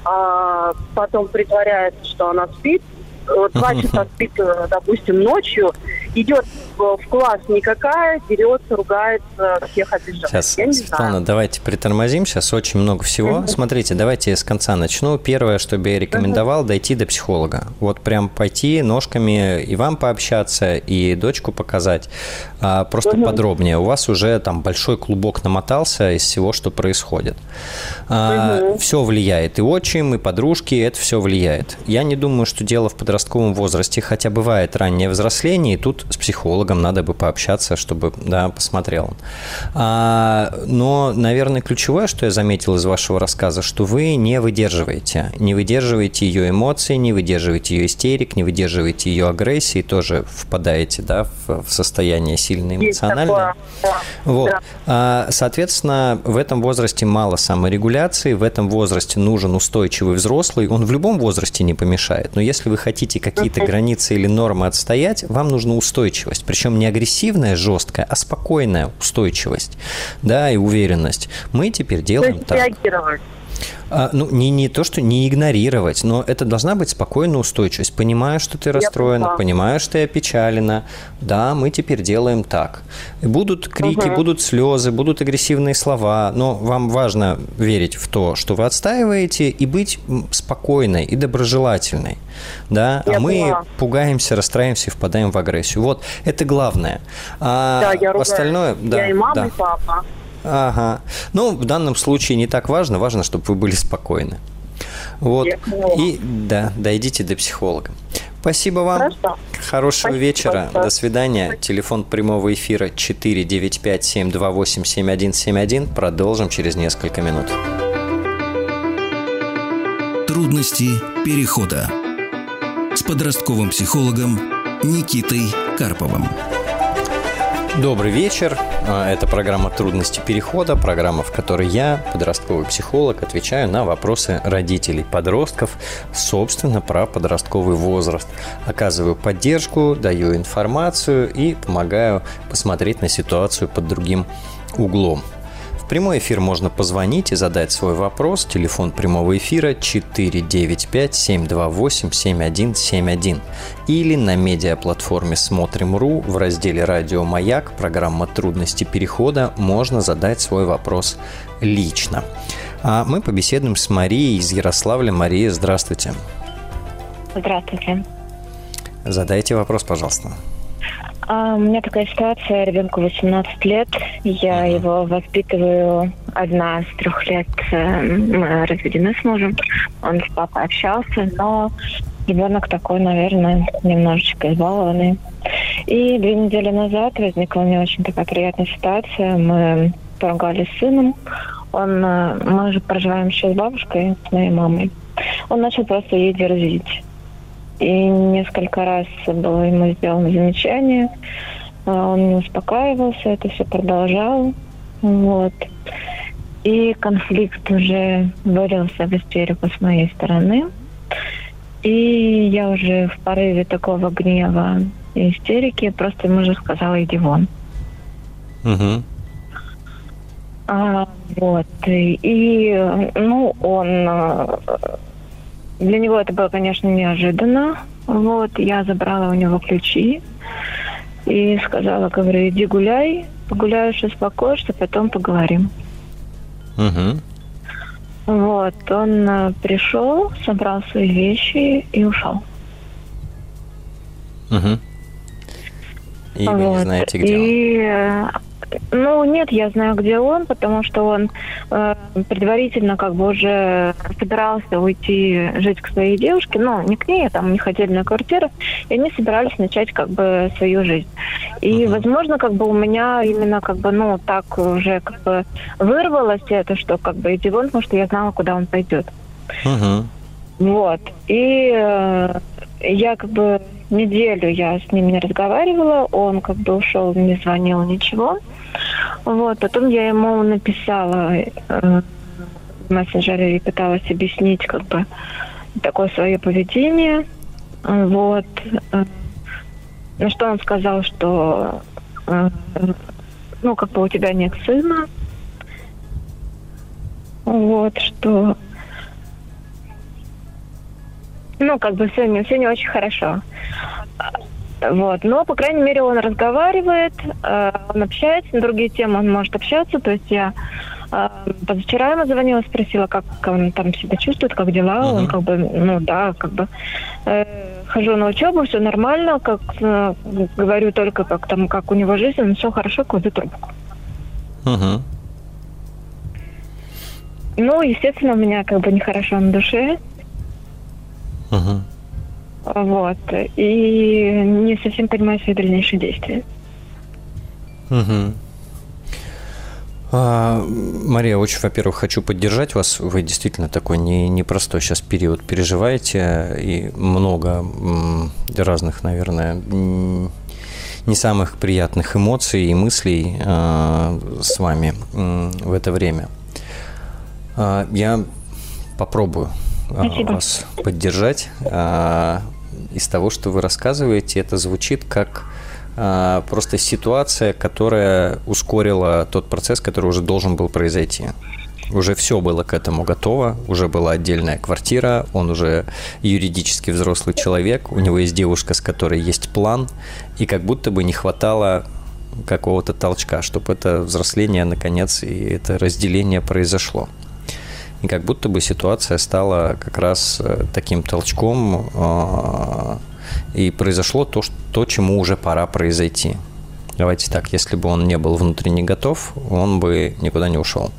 а потом притворяется, что она спит, два часа спит, допустим, ночью, идет в класс никакая, дерется, ругается, всех обижает. Сейчас, Светлана, знаю. Давайте притормозим. Сейчас очень много всего. Uh-huh. Смотрите, давайте я с конца начну. Первое, что бы я рекомендовал, uh-huh. дойти до психолога. Вот прям пойти ножками и вам пообщаться, и дочку показать. А, просто uh-huh. подробнее. У вас уже там большой клубок намотался из всего, что происходит. А, uh-huh. Все влияет. И отчим, и подружки, это все влияет. Я не думаю, что дело в подростковом возрасте, хотя бывает раннее взросление, и тут с психологом надо бы пообщаться, чтобы, да, посмотрел. А, но, наверное, ключевое, что я заметил из вашего рассказа, что вы не выдерживаете. Не выдерживаете ее эмоций, не выдерживаете ее истерик, не выдерживаете ее агрессии, тоже впадаете, да, в, в состояние сильно эмоциональное. Вот. А, соответственно, в этом возрасте мало саморегуляции, в этом возрасте нужен устойчивый взрослый. Он в любом возрасте не помешает, но если вы хотите какие-то границы или нормы отстоять, вам нужна устойчивость. Причем не агрессивная, жесткая, а спокойная устойчивость, да, и уверенность. Мы теперь делаем так. Реагировать. А, ну, не, не то, что не игнорировать, но это должна быть спокойная устойчивость. Понимаю, что ты расстроена, понимаю, что ты опечалена. Да, мы теперь делаем так. Будут крики, угу. будут слезы, будут агрессивные слова, но вам важно верить в то, что вы отстаиваете, и быть спокойной и доброжелательной. Да? А мы поняла. Пугаемся, расстраиваемся и впадаем в агрессию. Вот, это главное. А да, я ругаюсь. Остальное, да, я и мама, да. и папа. Ага. Ну, в данном случае не так важно. Важно, чтобы вы были спокойны. Вот. И, да, дойдите до психолога. Спасибо вам. Хорошо. Хорошего Спасибо. Вечера. До свидания. Спасибо. Телефон прямого эфира четыре девять пять семь два восемь семь один семь один. Продолжим через несколько минут. Трудности перехода. С подростковым психологом Никитой Карповым. Добрый вечер. Это программа «Трудности перехода», программа, в которой я, подростковый психолог, отвечаю на вопросы родителей подростков, собственно, про подростковый возраст. Оказываю поддержку, даю информацию и помогаю посмотреть на ситуацию под другим углом. В прямой эфир можно позвонить и задать свой вопрос. Телефон прямого эфира четыре девять пять семь два восемь семь один семь один. Или на медиаплатформе «Смотрим.ру» в разделе «Радио Маяк», программа «Трудности перехода», можно задать свой вопрос лично. А мы побеседуем с Марией из Ярославля. Мария, здравствуйте. Здравствуйте. Задайте вопрос, пожалуйста. А, у меня такая ситуация, ребенку восемнадцать лет, я uh-huh. его воспитываю одна с трех лет, мы разведены с мужем, он с папой общался, но ребенок такой, наверное, немножечко избалованный. И две недели назад возникла не очень такая приятная ситуация, мы поругались с сыном, он, мы же проживаем еще с бабушкой, с моей мамой, он начал просто ей дерзить. И несколько раз было ему сделано замечание. Он не успокаивался, это все продолжал. Вот. И конфликт уже вылился в истерику с моей стороны. И я уже в порыве такого гнева и истерики просто ему же сказала: иди вон. Угу. А, вот. И, и ну, он... Для него это было, конечно, неожиданно. Вот, я забрала у него ключи и сказала, говорю, иди гуляй, погуляешь, успокоишься, потом поговорим. Угу. Вот, он э, пришел, собрал свои вещи и ушел. Угу. И вы вот. не знаете, где и, он? Ну, нет, я знаю, где он, потому что он э, предварительно как бы уже собирался уйти жить к своей девушке, но не к ней, а там у них отдельная квартира, и они собирались начать как бы свою жизнь. И, uh-huh. возможно, как бы у меня именно как бы, ну, так уже как бы вырвалось это, что как бы иди вон, потому что я знала, куда он пойдет. Uh-huh. Вот. И э, я как бы неделю я с ним не разговаривала, он как бы ушел, не звонил, ничего. Вот, потом я ему написала э, в мессенджере и пыталась объяснить как бы такое свое поведение. Вот. На что он сказал, что э, ну, как бы у тебя нет сына. Вот, что ну, как бы все не, все не очень хорошо. Вот. Но, по крайней мере, он разговаривает, э, он общается, на другие темы он может общаться. То есть я э, позавчера ему звонила, спросила, как он там себя чувствует, как дела. Uh-huh. Он как бы, ну да, как бы э, хожу на учебу, все нормально, как э, говорю только, как там, как у него жизнь, он все хорошо, кладу трубку. Uh-huh. Ну, естественно, у меня как бы нехорошо на душе. Uh-huh. Вот. И не совсем понимаю свои дальнейшие действия. Угу. А, Мария, очень, во-первых, хочу поддержать вас. Вы действительно такой не, непростой сейчас период переживаете. И много м, разных, наверное, м, не самых приятных эмоций и мыслей а, с вами м, в это время. А, я попробую а, вас поддержать. А, из того, что вы рассказываете, это звучит как а, просто ситуация, которая ускорила тот процесс, который уже должен был произойти. Уже все было к этому готово, уже была отдельная квартира, он уже юридически взрослый человек, у него есть девушка, с которой есть план, и как будто бы не хватало какого-то толчка, чтобы это взросление, наконец, и это разделение произошло. И как будто бы ситуация стала как раз таким толчком, и произошло то, что, чему уже пора произойти. Давайте так, если бы он не был внутренне готов, он бы никуда не ушел.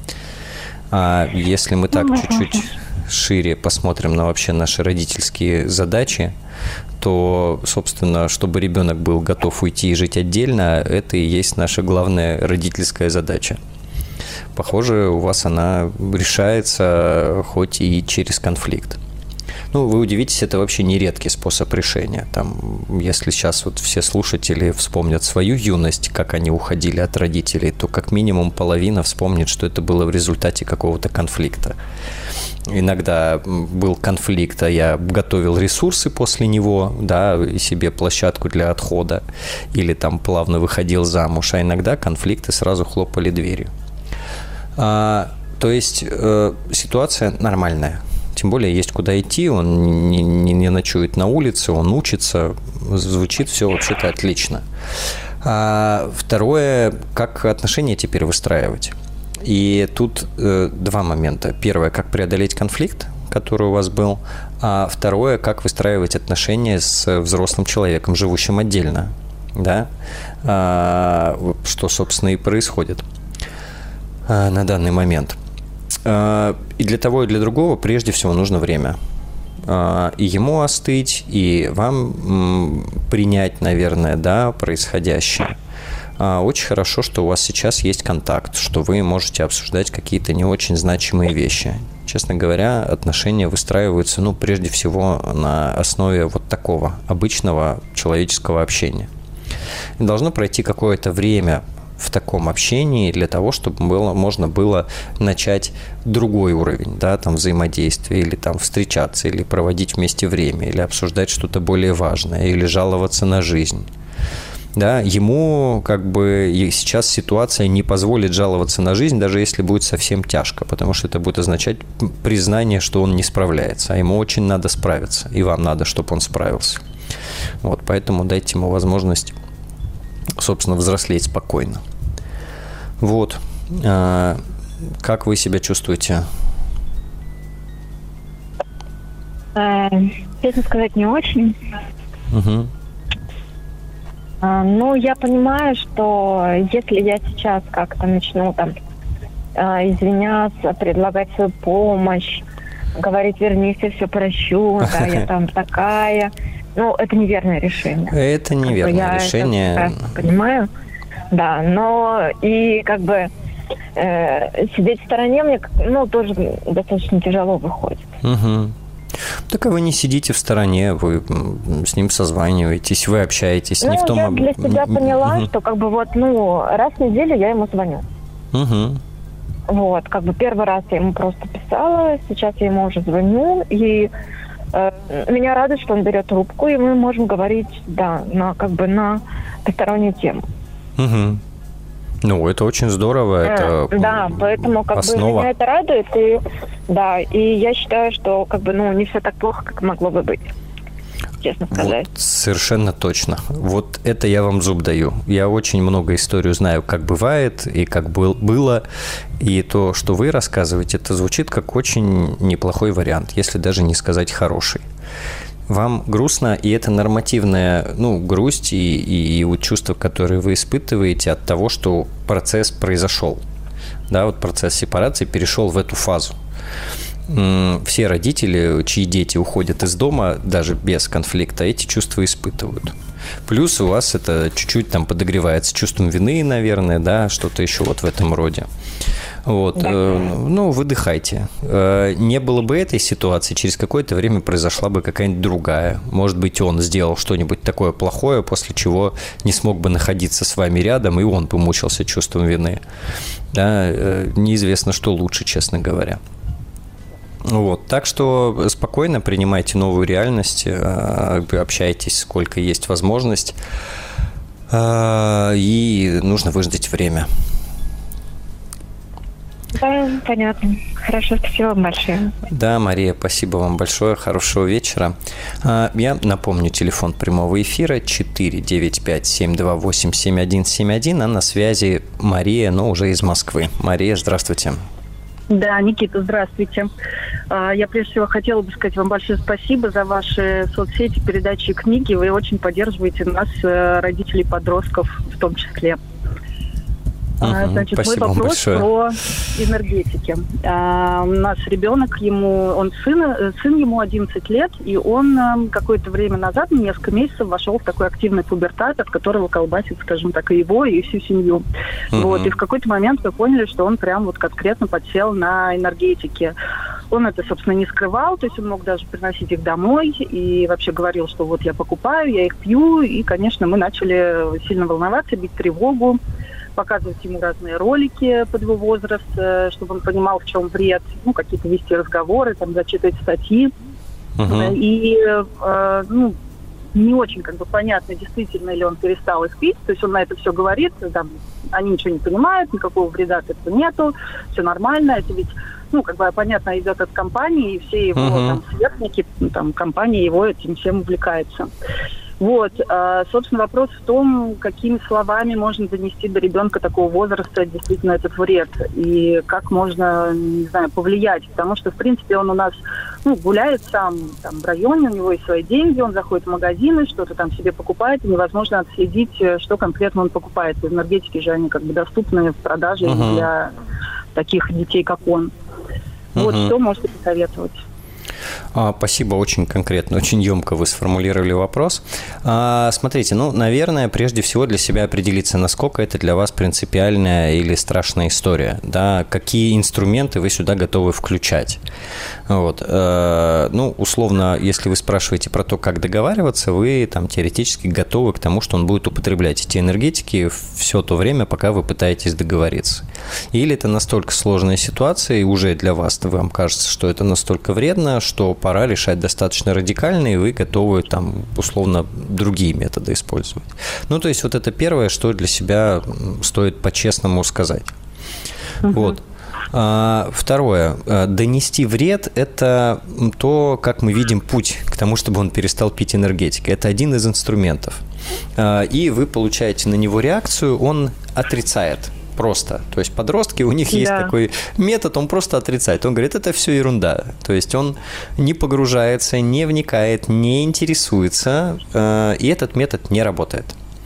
А если мы так чуть-чуть шире посмотрим на вообще наши родительские задачи, то, собственно, чтобы ребенок был готов уйти и жить отдельно, это и есть наша главная родительская задача. Похоже, у вас она решается хоть и через конфликт. Ну, вы удивитесь, это вообще не редкий способ решения. Там, если сейчас вот все слушатели вспомнят свою юность, как они уходили от родителей, то как минимум половина вспомнит, что это было в результате какого-то конфликта. Иногда был конфликт, а я готовил ресурсы после него, да, и себе площадку для отхода, или там плавно выходил замуж, а иногда конфликты сразу хлопали дверью. А, то есть э, ситуация нормальная. Тем более есть куда идти, он не, не, не ночует на улице, он учится, звучит все вообще-то отлично. А второе, как отношения теперь выстраивать. И тут э, два момента. Первое, как преодолеть конфликт, который у вас был, а второе, как выстраивать отношения с взрослым человеком, живущим отдельно, да? А, что, собственно, и происходит а, на данный момент. И для того, и для другого прежде всего нужно время. И ему остыть, и вам принять, наверное, да, происходящее. Очень хорошо, что у вас сейчас есть контакт, что вы можете обсуждать какие-то не очень значимые вещи. Честно говоря, отношения выстраиваются, ну, прежде всего на основе вот такого обычного человеческого общения. И должно пройти какое-то время в таком общении для того, чтобы было, можно было начать другой уровень, да, там, взаимодействия, или там встречаться, или проводить вместе время, или обсуждать что-то более важное, или жаловаться на жизнь. Да, ему как бы сейчас ситуация не позволит жаловаться на жизнь, даже если будет совсем тяжко, потому что это будет означать признание, что он не справляется, а ему очень надо справиться, и вам надо, чтобы он справился. Вот, поэтому дайте ему возможность, собственно, взрослеть спокойно. Вот. А, как вы себя чувствуете? Э, честно сказать, не очень. Угу. Ну, я понимаю, что если я сейчас как-то начну там извиняться, предлагать свою помощь, говорить, вернись, я все прощу, да, я там такая, ну, это неверное решение. Это неверное решение. Я это понимаю, да, но и как бы э, сидеть в стороне мне, ну, тоже достаточно тяжело выходит. Угу. Так а вы не сидите в стороне, вы с ним созваниваетесь, вы общаетесь. Ну, не в том... я для себя поняла, угу. что как бы вот, ну, раз в неделю я ему звоню. Угу. Вот, как бы первый раз я ему просто писала, сейчас я ему уже звоню, и э, меня радует, что он берет трубку, и мы можем говорить, да, на как бы на постороннюю тему. Угу. Ну, это очень здорово, это э, да, поэтому как основа. бы меня это радует, и да, и я считаю, что как бы ну не все так плохо, как могло бы быть. Честно сказать. Вот, совершенно точно. Вот это я вам зуб даю. Я очень много историй знаю, как бывает и как был, было. И то, что вы рассказываете, это звучит как очень неплохой вариант, если даже не сказать хороший. Вам грустно, и это нормативная, ну, грусть и, и, и вот чувства, которые вы испытываете от того, что процесс произошел. Да, вот процесс сепарации перешел в эту фазу. Все родители, чьи дети уходят из дома, даже без конфликта, эти чувства испытывают. Плюс у вас это чуть-чуть там подогревается чувством вины, наверное, да, что-то еще вот в этом роде. Вот. Да. Ну, выдыхайте. Не было бы этой ситуации, через какое-то время произошла бы какая-нибудь другая. Может быть, он сделал что-нибудь такое плохое, после чего не смог бы находиться с вами рядом, и он бы мучился чувством вины. Да, неизвестно, что лучше, честно говоря. Вот, так что спокойно принимайте новую реальность, общайтесь, сколько есть возможность, и нужно выждать время. Да, понятно. Хорошо, спасибо вам большое. Да, Мария, спасибо вам большое, хорошего вечера. Я напомню, телефон прямого эфира четыре девять пять семь два восемь семь один семь один, а на связи Мария, но уже из Москвы. Мария, здравствуйте. Да, Никита, здравствуйте. Я прежде всего хотела бы сказать вам большое спасибо за ваши соцсети, передачи и книги. Вы очень поддерживаете нас, родителей подростков в том числе. Uh-huh. Значит, спасибо мой вопрос про энергетики. У нас ребенок, ему, он сын, сын ему одиннадцать лет, и он какое-то время назад, несколько месяцев, вошел в такой активный пубертат, от которого колбасит, скажем так, и его, и всю семью. Uh-huh. Вот, и в какой-то момент мы поняли, что он прям вот конкретно подсел на энергетики. Он это, собственно, не скрывал, то есть он мог даже приносить их домой и вообще говорил, что вот я покупаю, я их пью, и, конечно, мы начали сильно волноваться, бить тревогу, показывать ему разные ролики под его возраст, чтобы он понимал, в чем вред, ну, какие-то вести разговоры, там, зачитывать статьи. Uh-huh. И, э, ну, не очень, как бы, понятно, действительно ли он перестал их пить, то есть он на это все говорит, там, они ничего не понимают, никакого вреда от этого нету, все нормально, это ведь, ну, как бы, понятно, идет от компании, и все его, uh-huh. там, сверстники, там, компания его этим всем увлекается. Вот, собственно, вопрос в том, какими словами можно донести до ребенка такого возраста действительно этот вред, и как можно, не знаю, повлиять, потому что, в принципе, он у нас, ну, гуляет сам там в районе, у него есть свои деньги, он заходит в магазины, что-то там себе покупает, и невозможно отследить, что конкретно он покупает. Энергетики же, они как бы доступны в продаже uh-huh. для таких детей, как он. Вот, uh-huh. что можете посоветовать? Спасибо, очень конкретно, очень емко вы сформулировали вопрос. Смотрите, ну, наверное, прежде всего для себя определиться, насколько это для вас принципиальная или страшная история, да, какие инструменты вы сюда готовы включать. Вот. Ну, условно, если вы спрашиваете про то, как договариваться, вы там теоретически готовы к тому, что он будет употреблять эти энергетики все то время, пока вы пытаетесь договориться. Или это настолько сложная ситуация, и уже для вас, вам кажется, что это настолько вредно, что пора решать достаточно радикально, и вы готовы там, условно, другие методы использовать. Ну, то есть вот это первое, что для себя стоит по-честному сказать. Uh-huh. Вот. А, второе. Донести вред – это то, как мы видим путь к тому, чтобы он перестал пить энергетики. Это один из инструментов. А, и вы получаете на него реакцию, он отрицает. Просто. То есть подростки, у них да. есть такой метод, он просто отрицает. Он говорит, это все ерунда. То есть он не погружается, не вникает, не интересуется, э, и этот метод не работает.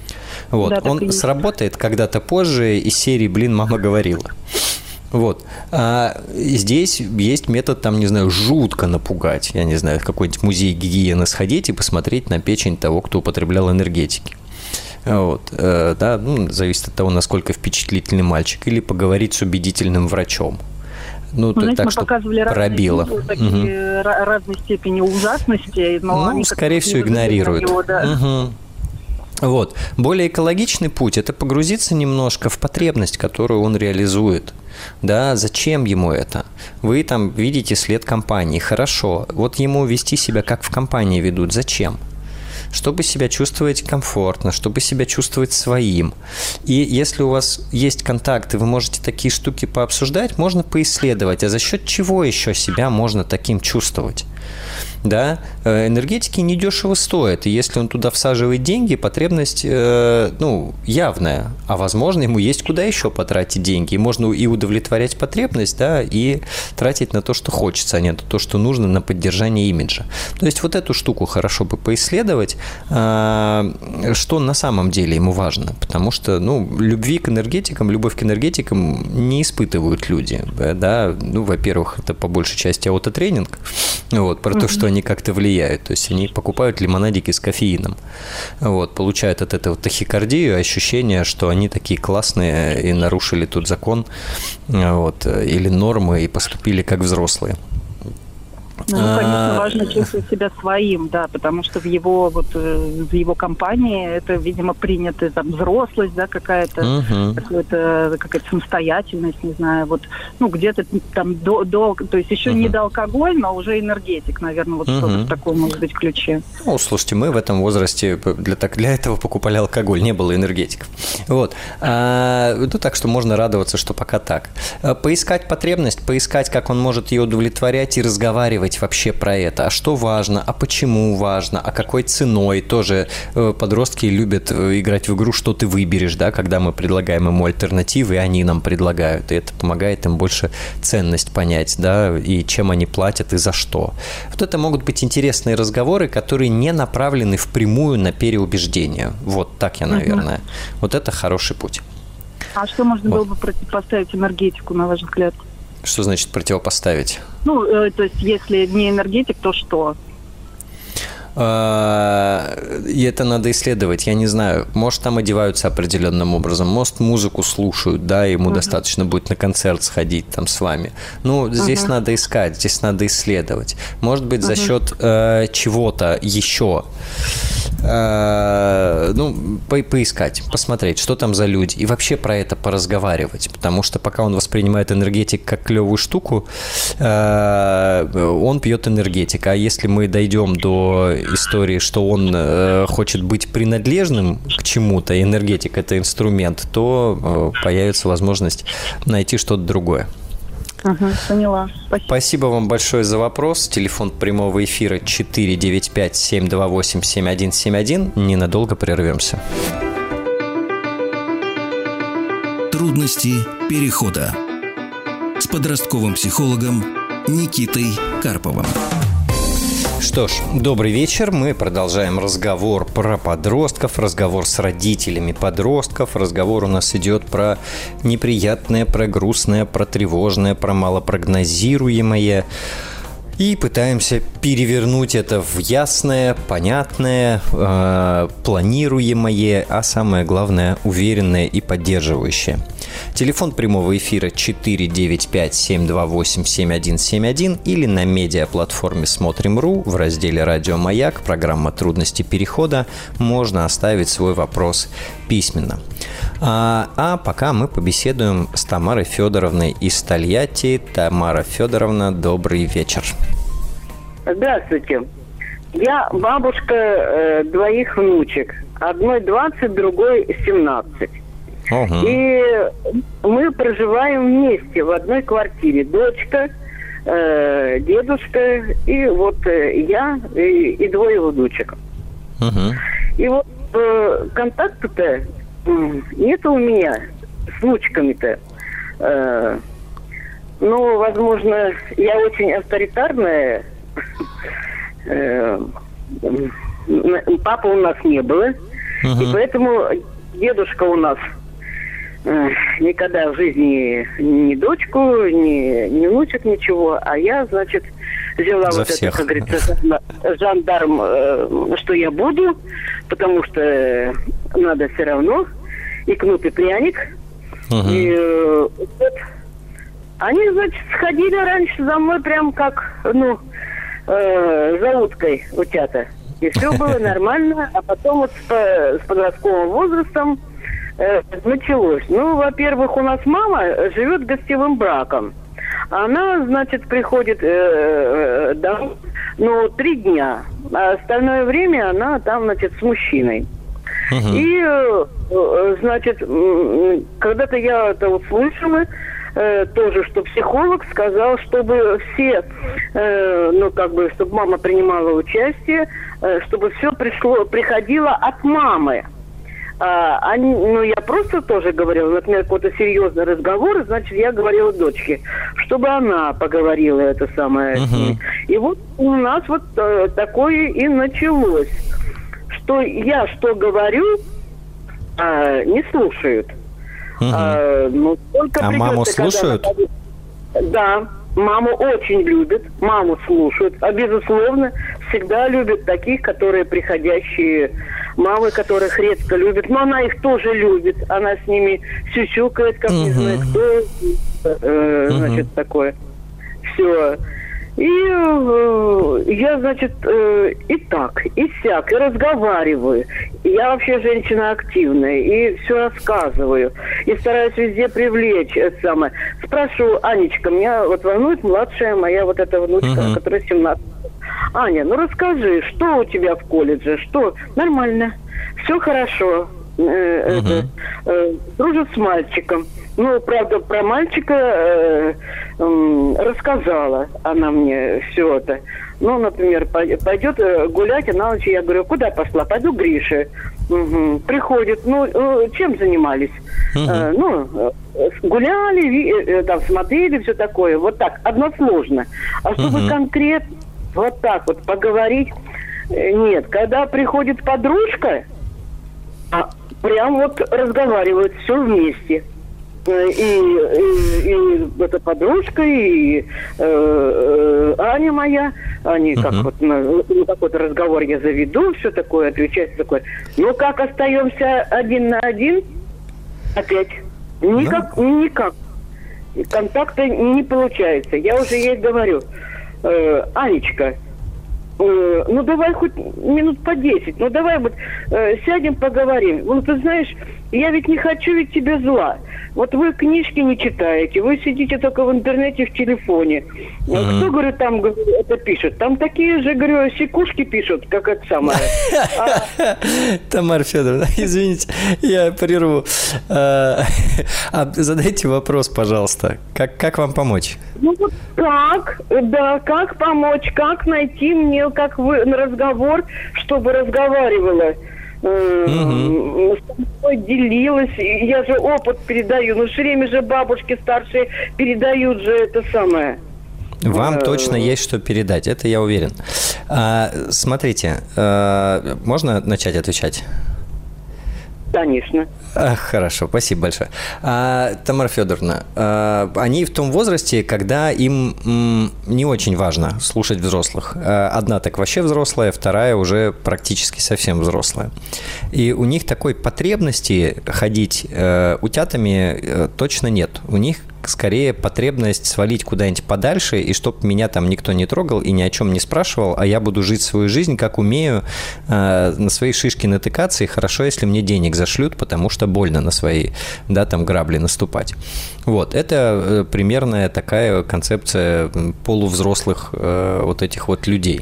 Вот. Да, Он сработает когда-то позже из серии «Блин, мама говорила». Вот. А здесь есть метод, там, не знаю, жутко напугать. Я не знаю, в какой-нибудь музей гигиены сходить и посмотреть на печень того, кто употреблял энергетики. Вот, да, ну, зависит от того, насколько впечатлительный мальчик. Или поговорить с убедительным врачом. Ну, ну, знаете, так, мы что показывали пробило. Разные, такие угу. разной степени ужасности. Но ну, они скорее всего, игнорируют. Него, да. Угу. Вот. Более экологичный путь – это погрузиться немножко в потребность, которую он реализует. Да, зачем ему это? Вы там видите след компании, хорошо. Вот ему вести себя, как в компании ведут, зачем? Чтобы себя чувствовать комфортно, чтобы себя чувствовать своим. И если у вас есть контакты, вы можете такие штуки пообсуждать, можно поисследовать, а за счет чего еще себя можно таким чувствовать? Да, энергетики недешево стоят, и если он туда всаживает деньги, потребность, э, ну, явная, а возможно, ему есть куда еще потратить деньги, и можно и удовлетворять потребность, да, и тратить на то, что хочется, а не на то, что нужно на поддержание имиджа. То есть вот эту штуку хорошо бы поисследовать, э, что на самом деле ему важно, потому что, ну, любви к энергетикам, любовь к энергетикам не испытывают люди, да, ну, во-первых, это по большей части аутотренинг, вот, про то, что они как-то влияют. То есть они покупают лимонадики с кофеином. Вот, получают от этого тахикардию, ощущение, что они такие классные и нарушили тут закон вот, или нормы и поступили как взрослые. Ну, конечно, важно чувствовать себя своим, да, потому что в его вот в его компании это, видимо, принято там взрослость, да, какая-то, uh-huh. какая-то, какая-то самостоятельность, не знаю, вот, ну, где-то там до, до то есть еще uh-huh. не до алкоголь, но уже энергетик, наверное, вот uh-huh. что-то в таком, может быть, ключе. Ну, слушайте, мы в этом возрасте для, так, для этого покупали алкоголь, не было энергетиков. Вот. А, ну, так что можно радоваться, что пока так. Поискать потребность, поискать, как он может ее удовлетворять и разговаривать вообще про это, а что важно, а почему важно, а какой ценой. Тоже подростки любят играть в игру «Что ты выберешь», да, когда мы предлагаем ему альтернативы, и они нам предлагают, и это помогает им больше ценность понять, да, и чем они платят, и за что. Вот это могут быть интересные разговоры, которые не направлены впрямую на переубеждение. Вот так я, наверное. Угу. Вот это хороший путь. А что можно вот. было бы противопоставить энергетику, на ваш взгляд? Что значит противопоставить? Ну, э, то есть, если не энергетик, то что? И это надо исследовать, я не знаю. Может, там одеваются определенным образом, может, музыку слушают, да, ему uh-huh. достаточно будет на концерт сходить там с вами. Ну, здесь uh-huh. надо искать, здесь надо исследовать. Может быть, за uh-huh. счет э, чего-то еще. Э, ну, по- поискать, посмотреть, что там за люди. И вообще про это поразговаривать. Потому что пока он воспринимает энергетик как клевую штуку, э, он пьет энергетик. А если мы дойдем до истории, что он э, хочет быть принадлежным к чему-то, и энергетик – это инструмент, то э, появится возможность найти что-то другое. Ага, поняла. Спасибо. Спасибо вам большое за вопрос. Телефон прямого эфира четыре девять пять семь два восемь семь один семь один. Ненадолго прервемся. Трудности перехода с подростковым психологом Никитой Карповым. Что ж, добрый вечер. Мы продолжаем разговор про подростков, разговор с родителями подростков. Разговор у нас идет про неприятное, про грустное, про тревожное, про малопрогнозируемое. И пытаемся перевернуть это в ясное, понятное, э, планируемое, а самое главное, уверенное и поддерживающее. Телефон прямого эфира четыре девять пять семь два восемь семь один семь один или на медиаплатформе Смотрим.ру в разделе «Радио Маяк», программа «Трудности перехода», можно оставить свой вопрос письменно. А, а пока мы побеседуем с Тамарой Федоровной из Тольятти. Тамара Федоровна, добрый вечер. Здравствуйте. Я бабушка э, двоих внучек. Одной двадцать, другой семнадцать. Угу. И мы проживаем вместе в одной квартире. Дочка, э, дедушка и вот э, я и, и двое внучек. Угу. И вот э, контакта-то э, нет у меня с внучками-то. Э, ну, возможно, я очень авторитарная. Э, папы у нас не было. Uh-huh. И поэтому дедушка у нас э, никогда в жизни ни дочку, ни, ни внучек, ничего. А я, значит, взяла За вот всех. это, как говорится, жандарм, э, что я буду, потому что э, надо все равно. И кнут, и пряник. Uh-huh. И э, вот, они, значит, сходили раньше за мной прям как, ну, э, за уткой утята. И все было нормально. А потом вот с, с подростковым возрастом э, началось. Ну, во-первых, у нас мама живет гостевым браком. Она, значит, приходит э, домой, ну, три дня. А остальное время она там, значит, с мужчиной. Uh-huh. И, э, значит, когда-то я это услышала, э, тоже, что психолог сказал, чтобы все, э, ну, как бы, чтобы мама принимала участие, э, чтобы все пришло, приходило от мамы. А, они, ну, я просто тоже говорила, например, какой-то серьезный разговор, значит, я говорила дочке, чтобы она поговорила это самое. Uh-huh. И вот у нас вот э, такое и началось. Что я что говорю, а, не слушают. Угу. А, ну, только а маму слушают? Она... Да, маму очень любят, маму слушают. А безусловно, всегда любят таких, которые приходящие мамы, которых редко любят. Но она их тоже любит. Она с ними сюсюкает, как угу. не знаю кто. Э, угу. Значит, такое. Все. И э, я, значит, э, и так, и сяк, и разговариваю. Я вообще женщина активная, и все рассказываю. И стараюсь везде привлечь это самое. Спрашиваю, Анечка, меня вот волнует младшая моя вот эта внучка, uh-huh. которая семнадцать. Аня, ну расскажи, что у тебя в колледже? Что? Нормально. Все хорошо. Э, uh-huh. это, э, дружу с мальчиком. Ну, правда, про мальчика э, э, рассказала она мне все это. Ну, например, пойдет гулять, а на ночь я говорю, куда пошла? Пойду к Грише. Угу. Приходит, ну, чем занимались? Uh-huh. Э, ну, гуляли, ви, там, смотрели, все такое. Вот так, односложно. А чтобы uh-huh. конкретно вот так вот поговорить, нет. Когда приходит подружка, прям вот разговаривают все вместе. И, и, и эта подружка, и э, э, Аня моя, они uh-huh. как вот на, на какой-то разговор я заведу, все такое, отвечать такое. Но как остаемся один на один, опять никак, uh-huh. никак. Контакта не получается. Я уже ей говорю, э, Анечка, э, ну давай хоть минут по десять, ну давай вот э, сядем, поговорим. Ну ты знаешь, я ведь не хочу ведь тебе зла. Вот вы книжки не читаете, вы сидите только в интернете, в телефоне. Mm-hmm. Кто, говорю, там это пишет? Там такие же, говорю, секушки пишут, как это самое. Тамара Федоровна, извините, я прерву. А задайте вопрос, пожалуйста. Как, как вам помочь? Ну вот как, да, как помочь, как найти мне, как вы на разговор, чтобы разговаривала. Uh-huh. С тобой делилась, я же опыт передаю, ну все время же бабушки старшие передают же это самое. Вам uh-huh. точно есть что передать, это я уверен. А, смотрите, а, можно начать отвечать? Конечно. А, хорошо, спасибо большое. А, Тамара Федоровна, а, они в том возрасте, когда им м, не очень важно слушать взрослых. А, одна так вообще взрослая, вторая уже практически совсем взрослая. И у них такой потребности ходить э, утятами э, точно нет. У них скорее потребность свалить куда-нибудь подальше, и чтоб меня там никто не трогал и ни о чем не спрашивал, а я буду жить свою жизнь, как умею, э, на свои шишки натыкаться, и хорошо, если мне денег зашлют, потому что больно на свои, да, там, грабли наступать. Вот, это э, примерная такая концепция полувзрослых э, вот этих вот людей.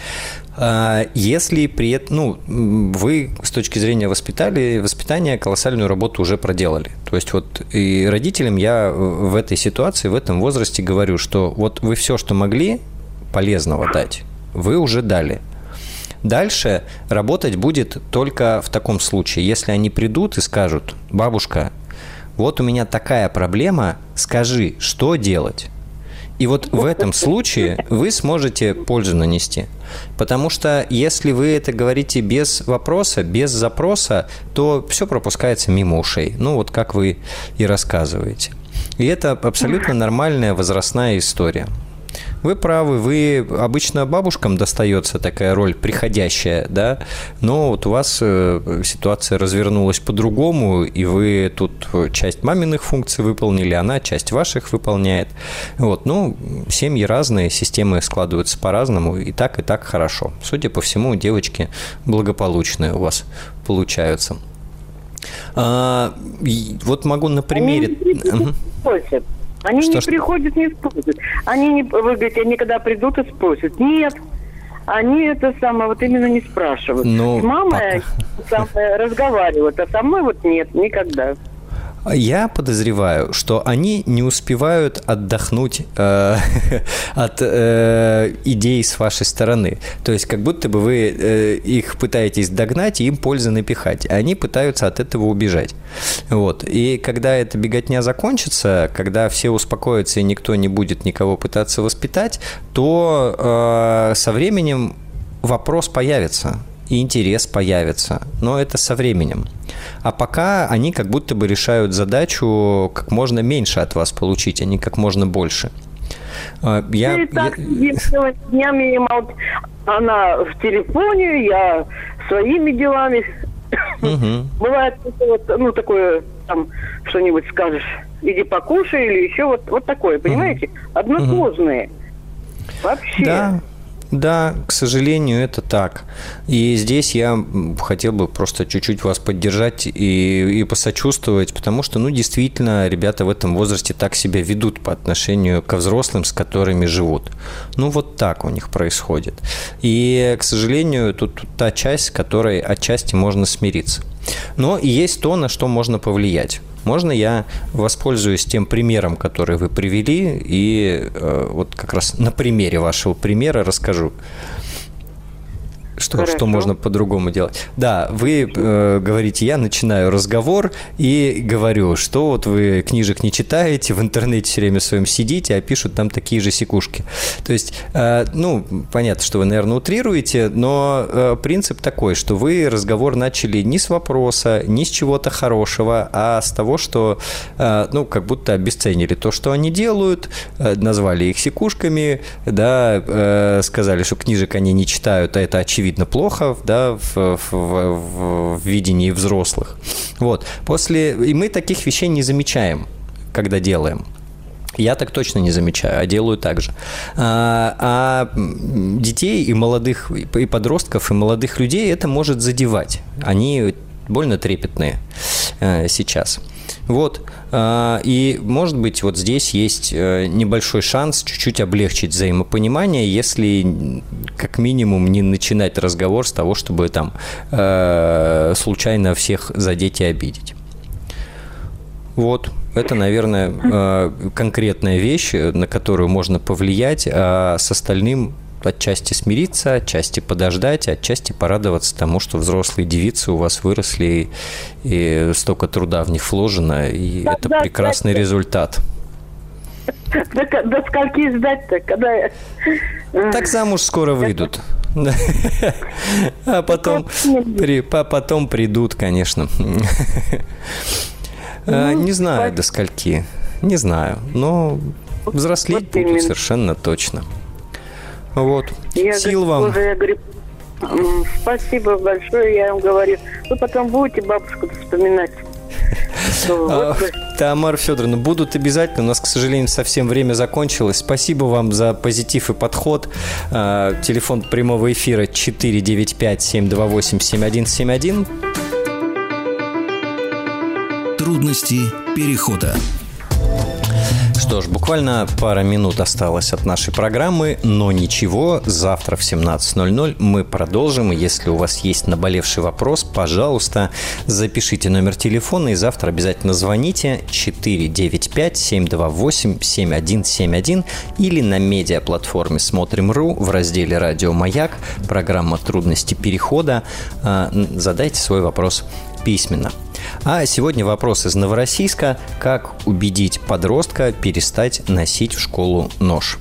Если при этом, ну, вы с точки зрения воспитали, воспитания колоссальную работу уже проделали. То есть вот и родителям я в этой ситуации, в этом возрасте говорю, что вот вы все, что могли полезного дать, вы уже дали. Дальше работать будет только в таком случае, если они придут и скажут: бабушка, вот у меня такая проблема, скажи, что делать? И вот в этом случае вы сможете пользу нанести. Потому что если вы это говорите без вопроса, без запроса, то все пропускается мимо ушей. Ну, вот как вы и рассказываете. И это абсолютно нормальная возрастная история. Вы правы, вы обычно бабушкам достается такая роль приходящая, да, но вот у вас ситуация развернулась по-другому, и вы тут часть маминых функций выполнили, она часть ваших выполняет. Вот, ну, семьи разные, системы складываются по-разному, и так, и так хорошо. Судя по всему, девочки благополучные у вас получаются. А, вот могу на примере... Они что, не что? приходят, не спросят. Они не, вы говорите, они когда придут и спросят. Нет, они это самое вот именно не спрашивают. Ну, с мамой самое, разговаривают, а со мной вот нет, никогда. Я подозреваю, что они не успевают отдохнуть э, от э, идей с вашей стороны. То есть, как будто бы вы э, их пытаетесь догнать и им пользы напихать, а они пытаются от этого убежать. Вот. И когда эта беготня закончится, когда все успокоятся и никто не будет никого пытаться воспитать, то э, со временем вопрос появится. И интерес появится, но это со временем. А пока они как будто бы решают задачу как можно меньше от вас получить, а не как можно больше. Я, и так я... днями она в телефоне, я своими делами. Угу. Бывает вот, ну, такое, там, что-нибудь скажешь, иди покушай или еще вот, вот такое, понимаете? Угу. Однокожные. Угу. Вообще. Да. Да, к сожалению, это так. И здесь я хотел бы просто чуть-чуть вас поддержать и, и посочувствовать, потому что, ну, действительно, ребята в этом возрасте так себя ведут по отношению ко взрослым, с которыми живут. Ну, вот так у них происходит. И, к сожалению, тут та часть, с которой отчасти можно смириться. Но и есть то, на что можно повлиять. Можно я воспользуюсь тем примером, который вы привели, и э, вот как раз на примере вашего примера расскажу, что, что можно по-другому делать. Да, вы э, говорите, я начинаю разговор и говорю, что вот вы книжек не читаете, в интернете все время своем сидите, а пишут там такие же сикушки. То есть, э, ну, понятно, что вы, наверное, утрируете, но э, принцип такой, что вы разговор начали не с вопроса, не с чего-то хорошего, а с того, что, э, ну, как будто обесценили то, что они делают, э, назвали их сикушками, да, э, сказали, что книжек они не читают, а это очевидно. Видно плохо, да, в, в, в, в видении взрослых. Вот. После... И мы таких вещей не замечаем, когда делаем. Я так точно не замечаю, а делаю так же. А, а детей и молодых, и подростков, и молодых людей это может задевать. Они больно трепетные а, сейчас. Вот, и, может быть, вот здесь есть небольшой шанс чуть-чуть облегчить взаимопонимание, если как минимум не начинать разговор с того, чтобы там случайно всех задеть и обидеть. Вот, это, наверное, конкретная вещь, на которую можно повлиять, а с остальным отчасти смириться, отчасти подождать, отчасти порадоваться тому, что взрослые девицы у вас выросли, и, и столько труда в них вложено, и да, это да, прекрасный да, результат. До, до скольки ждать-то, когда... Так замуж скоро выйдут. А потом, при, потом придут, конечно. Не знаю, до скольки. Не знаю, но взрослеть будут совершенно точно. Вот. Я Сил вам. Уже, я говорю, спасибо большое, я вам говорю. Вы потом будете бабушку вспоминать. Тамара Федоровна, будут обязательно. У нас, к сожалению, совсем время закончилось. Спасибо вам за позитив и подход. Телефон прямого эфира четыре девять пять семь два восемь семь один семь один. Трудности перехода. Что ж, буквально пара минут осталось от нашей программы, но ничего, завтра в семнадцать ноль ноль мы продолжим. И если у вас есть наболевший вопрос, пожалуйста, запишите номер телефона и завтра обязательно звоните четыре девять пять семь два восемь семь один семь один или на медиаплатформе Смотрим.ру в разделе «Радио Маяк», программа «Трудности перехода». Задайте свой вопрос письменно. А сегодня вопрос из Новороссийска: как убедить подростка перестать носить в школу нож?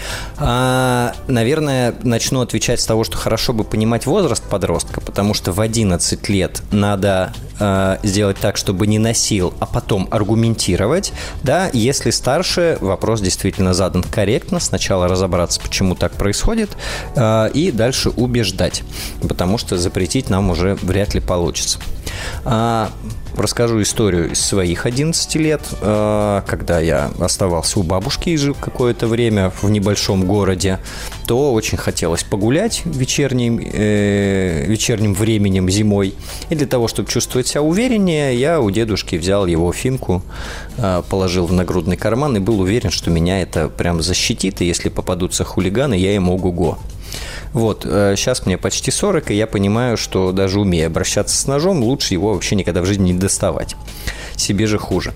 А, наверное, начну отвечать с того, что хорошо бы понимать возраст подростка, потому что в одиннадцать лет надо э, сделать так, чтобы не носил, а потом аргументировать. Да, если старше, вопрос действительно задан корректно. Сначала разобраться, почему так происходит, э, и дальше убеждать, потому что запретить нам уже вряд ли получится. А, расскажу историю из своих одиннадцати лет, когда я оставался у бабушки и жил какое-то время в небольшом городе, то очень хотелось погулять вечерним, э, вечерним временем зимой. И для того, чтобы чувствовать себя увереннее, я у дедушки взял его финку, положил в нагрудный карман и был уверен, что меня это прям защитит, и если попадутся хулиганы, я им ого-го. Вот, сейчас мне почти сорок, и я понимаю, что даже умея обращаться с ножом, лучше его вообще никогда в жизни не доставать. Себе же хуже.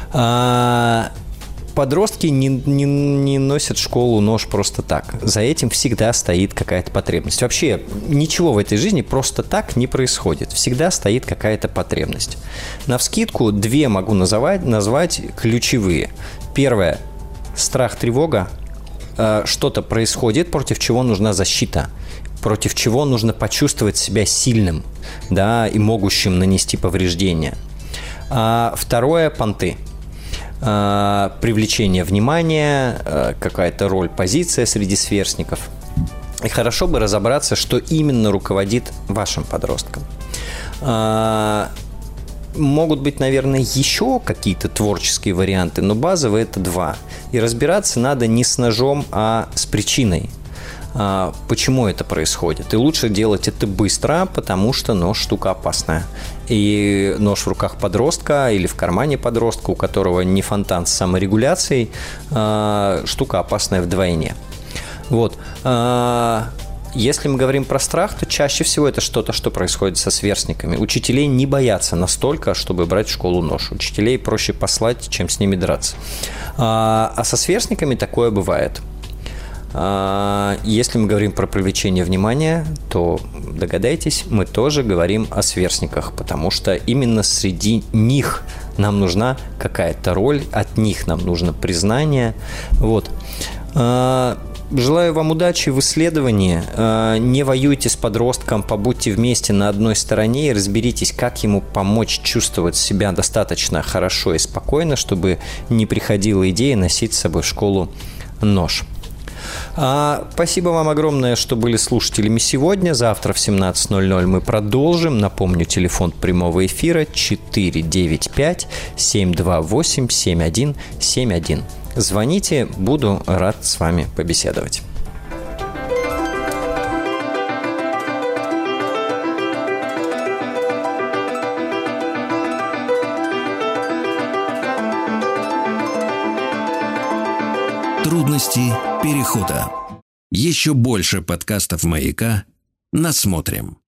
А подростки не, не, не носят в школу нож просто так. За этим всегда стоит какая-то потребность. Вообще ничего в этой жизни просто так не происходит. Всегда стоит какая-то потребность. Навскидку две могу называть, назвать ключевые. Первое – страх, тревога. Что-то происходит, против чего нужна защита, против чего нужно почувствовать себя сильным, да, и могущим нанести повреждения. А второе – понты. А, привлечение внимания, а, какая-то роль, позиция среди сверстников. И хорошо бы разобраться, что именно руководит вашим подростком. А, Могут быть, наверное, еще какие-то творческие варианты, но базовые это два. И разбираться надо не с ножом, а с причиной. А, почему это происходит? И лучше делать это быстро, потому что нож штука опасная. И нож в руках подростка или в кармане подростка, у которого не фонтан с саморегуляцией, а, штука опасная вдвойне. Вот. А, Если мы говорим про страх, то чаще всего это что-то, что происходит со сверстниками. Учителей не боятся настолько, чтобы брать в школу нож. Учителей проще послать, чем с ними драться. А, а со сверстниками такое бывает. А, если мы говорим про привлечение внимания, то догадайтесь, мы тоже говорим о сверстниках, потому что именно среди них нам нужна какая-то роль, от них нам нужно признание. Вот. А, Желаю вам удачи в исследовании. Не воюйте с подростком, побудьте вместе на одной стороне и разберитесь, как ему помочь чувствовать себя достаточно хорошо и спокойно, чтобы не приходила идея носить с собой в школу нож. Спасибо вам огромное, что были слушателями сегодня. Завтра в семнадцать ноль ноль мы продолжим. Напомню, телефон прямого эфира четыре девять пять семь два восемь семь один семь один. Звоните, буду рад с вами побеседовать. Трудности перехода. Еще больше подкастов «Маяка» насмотрим.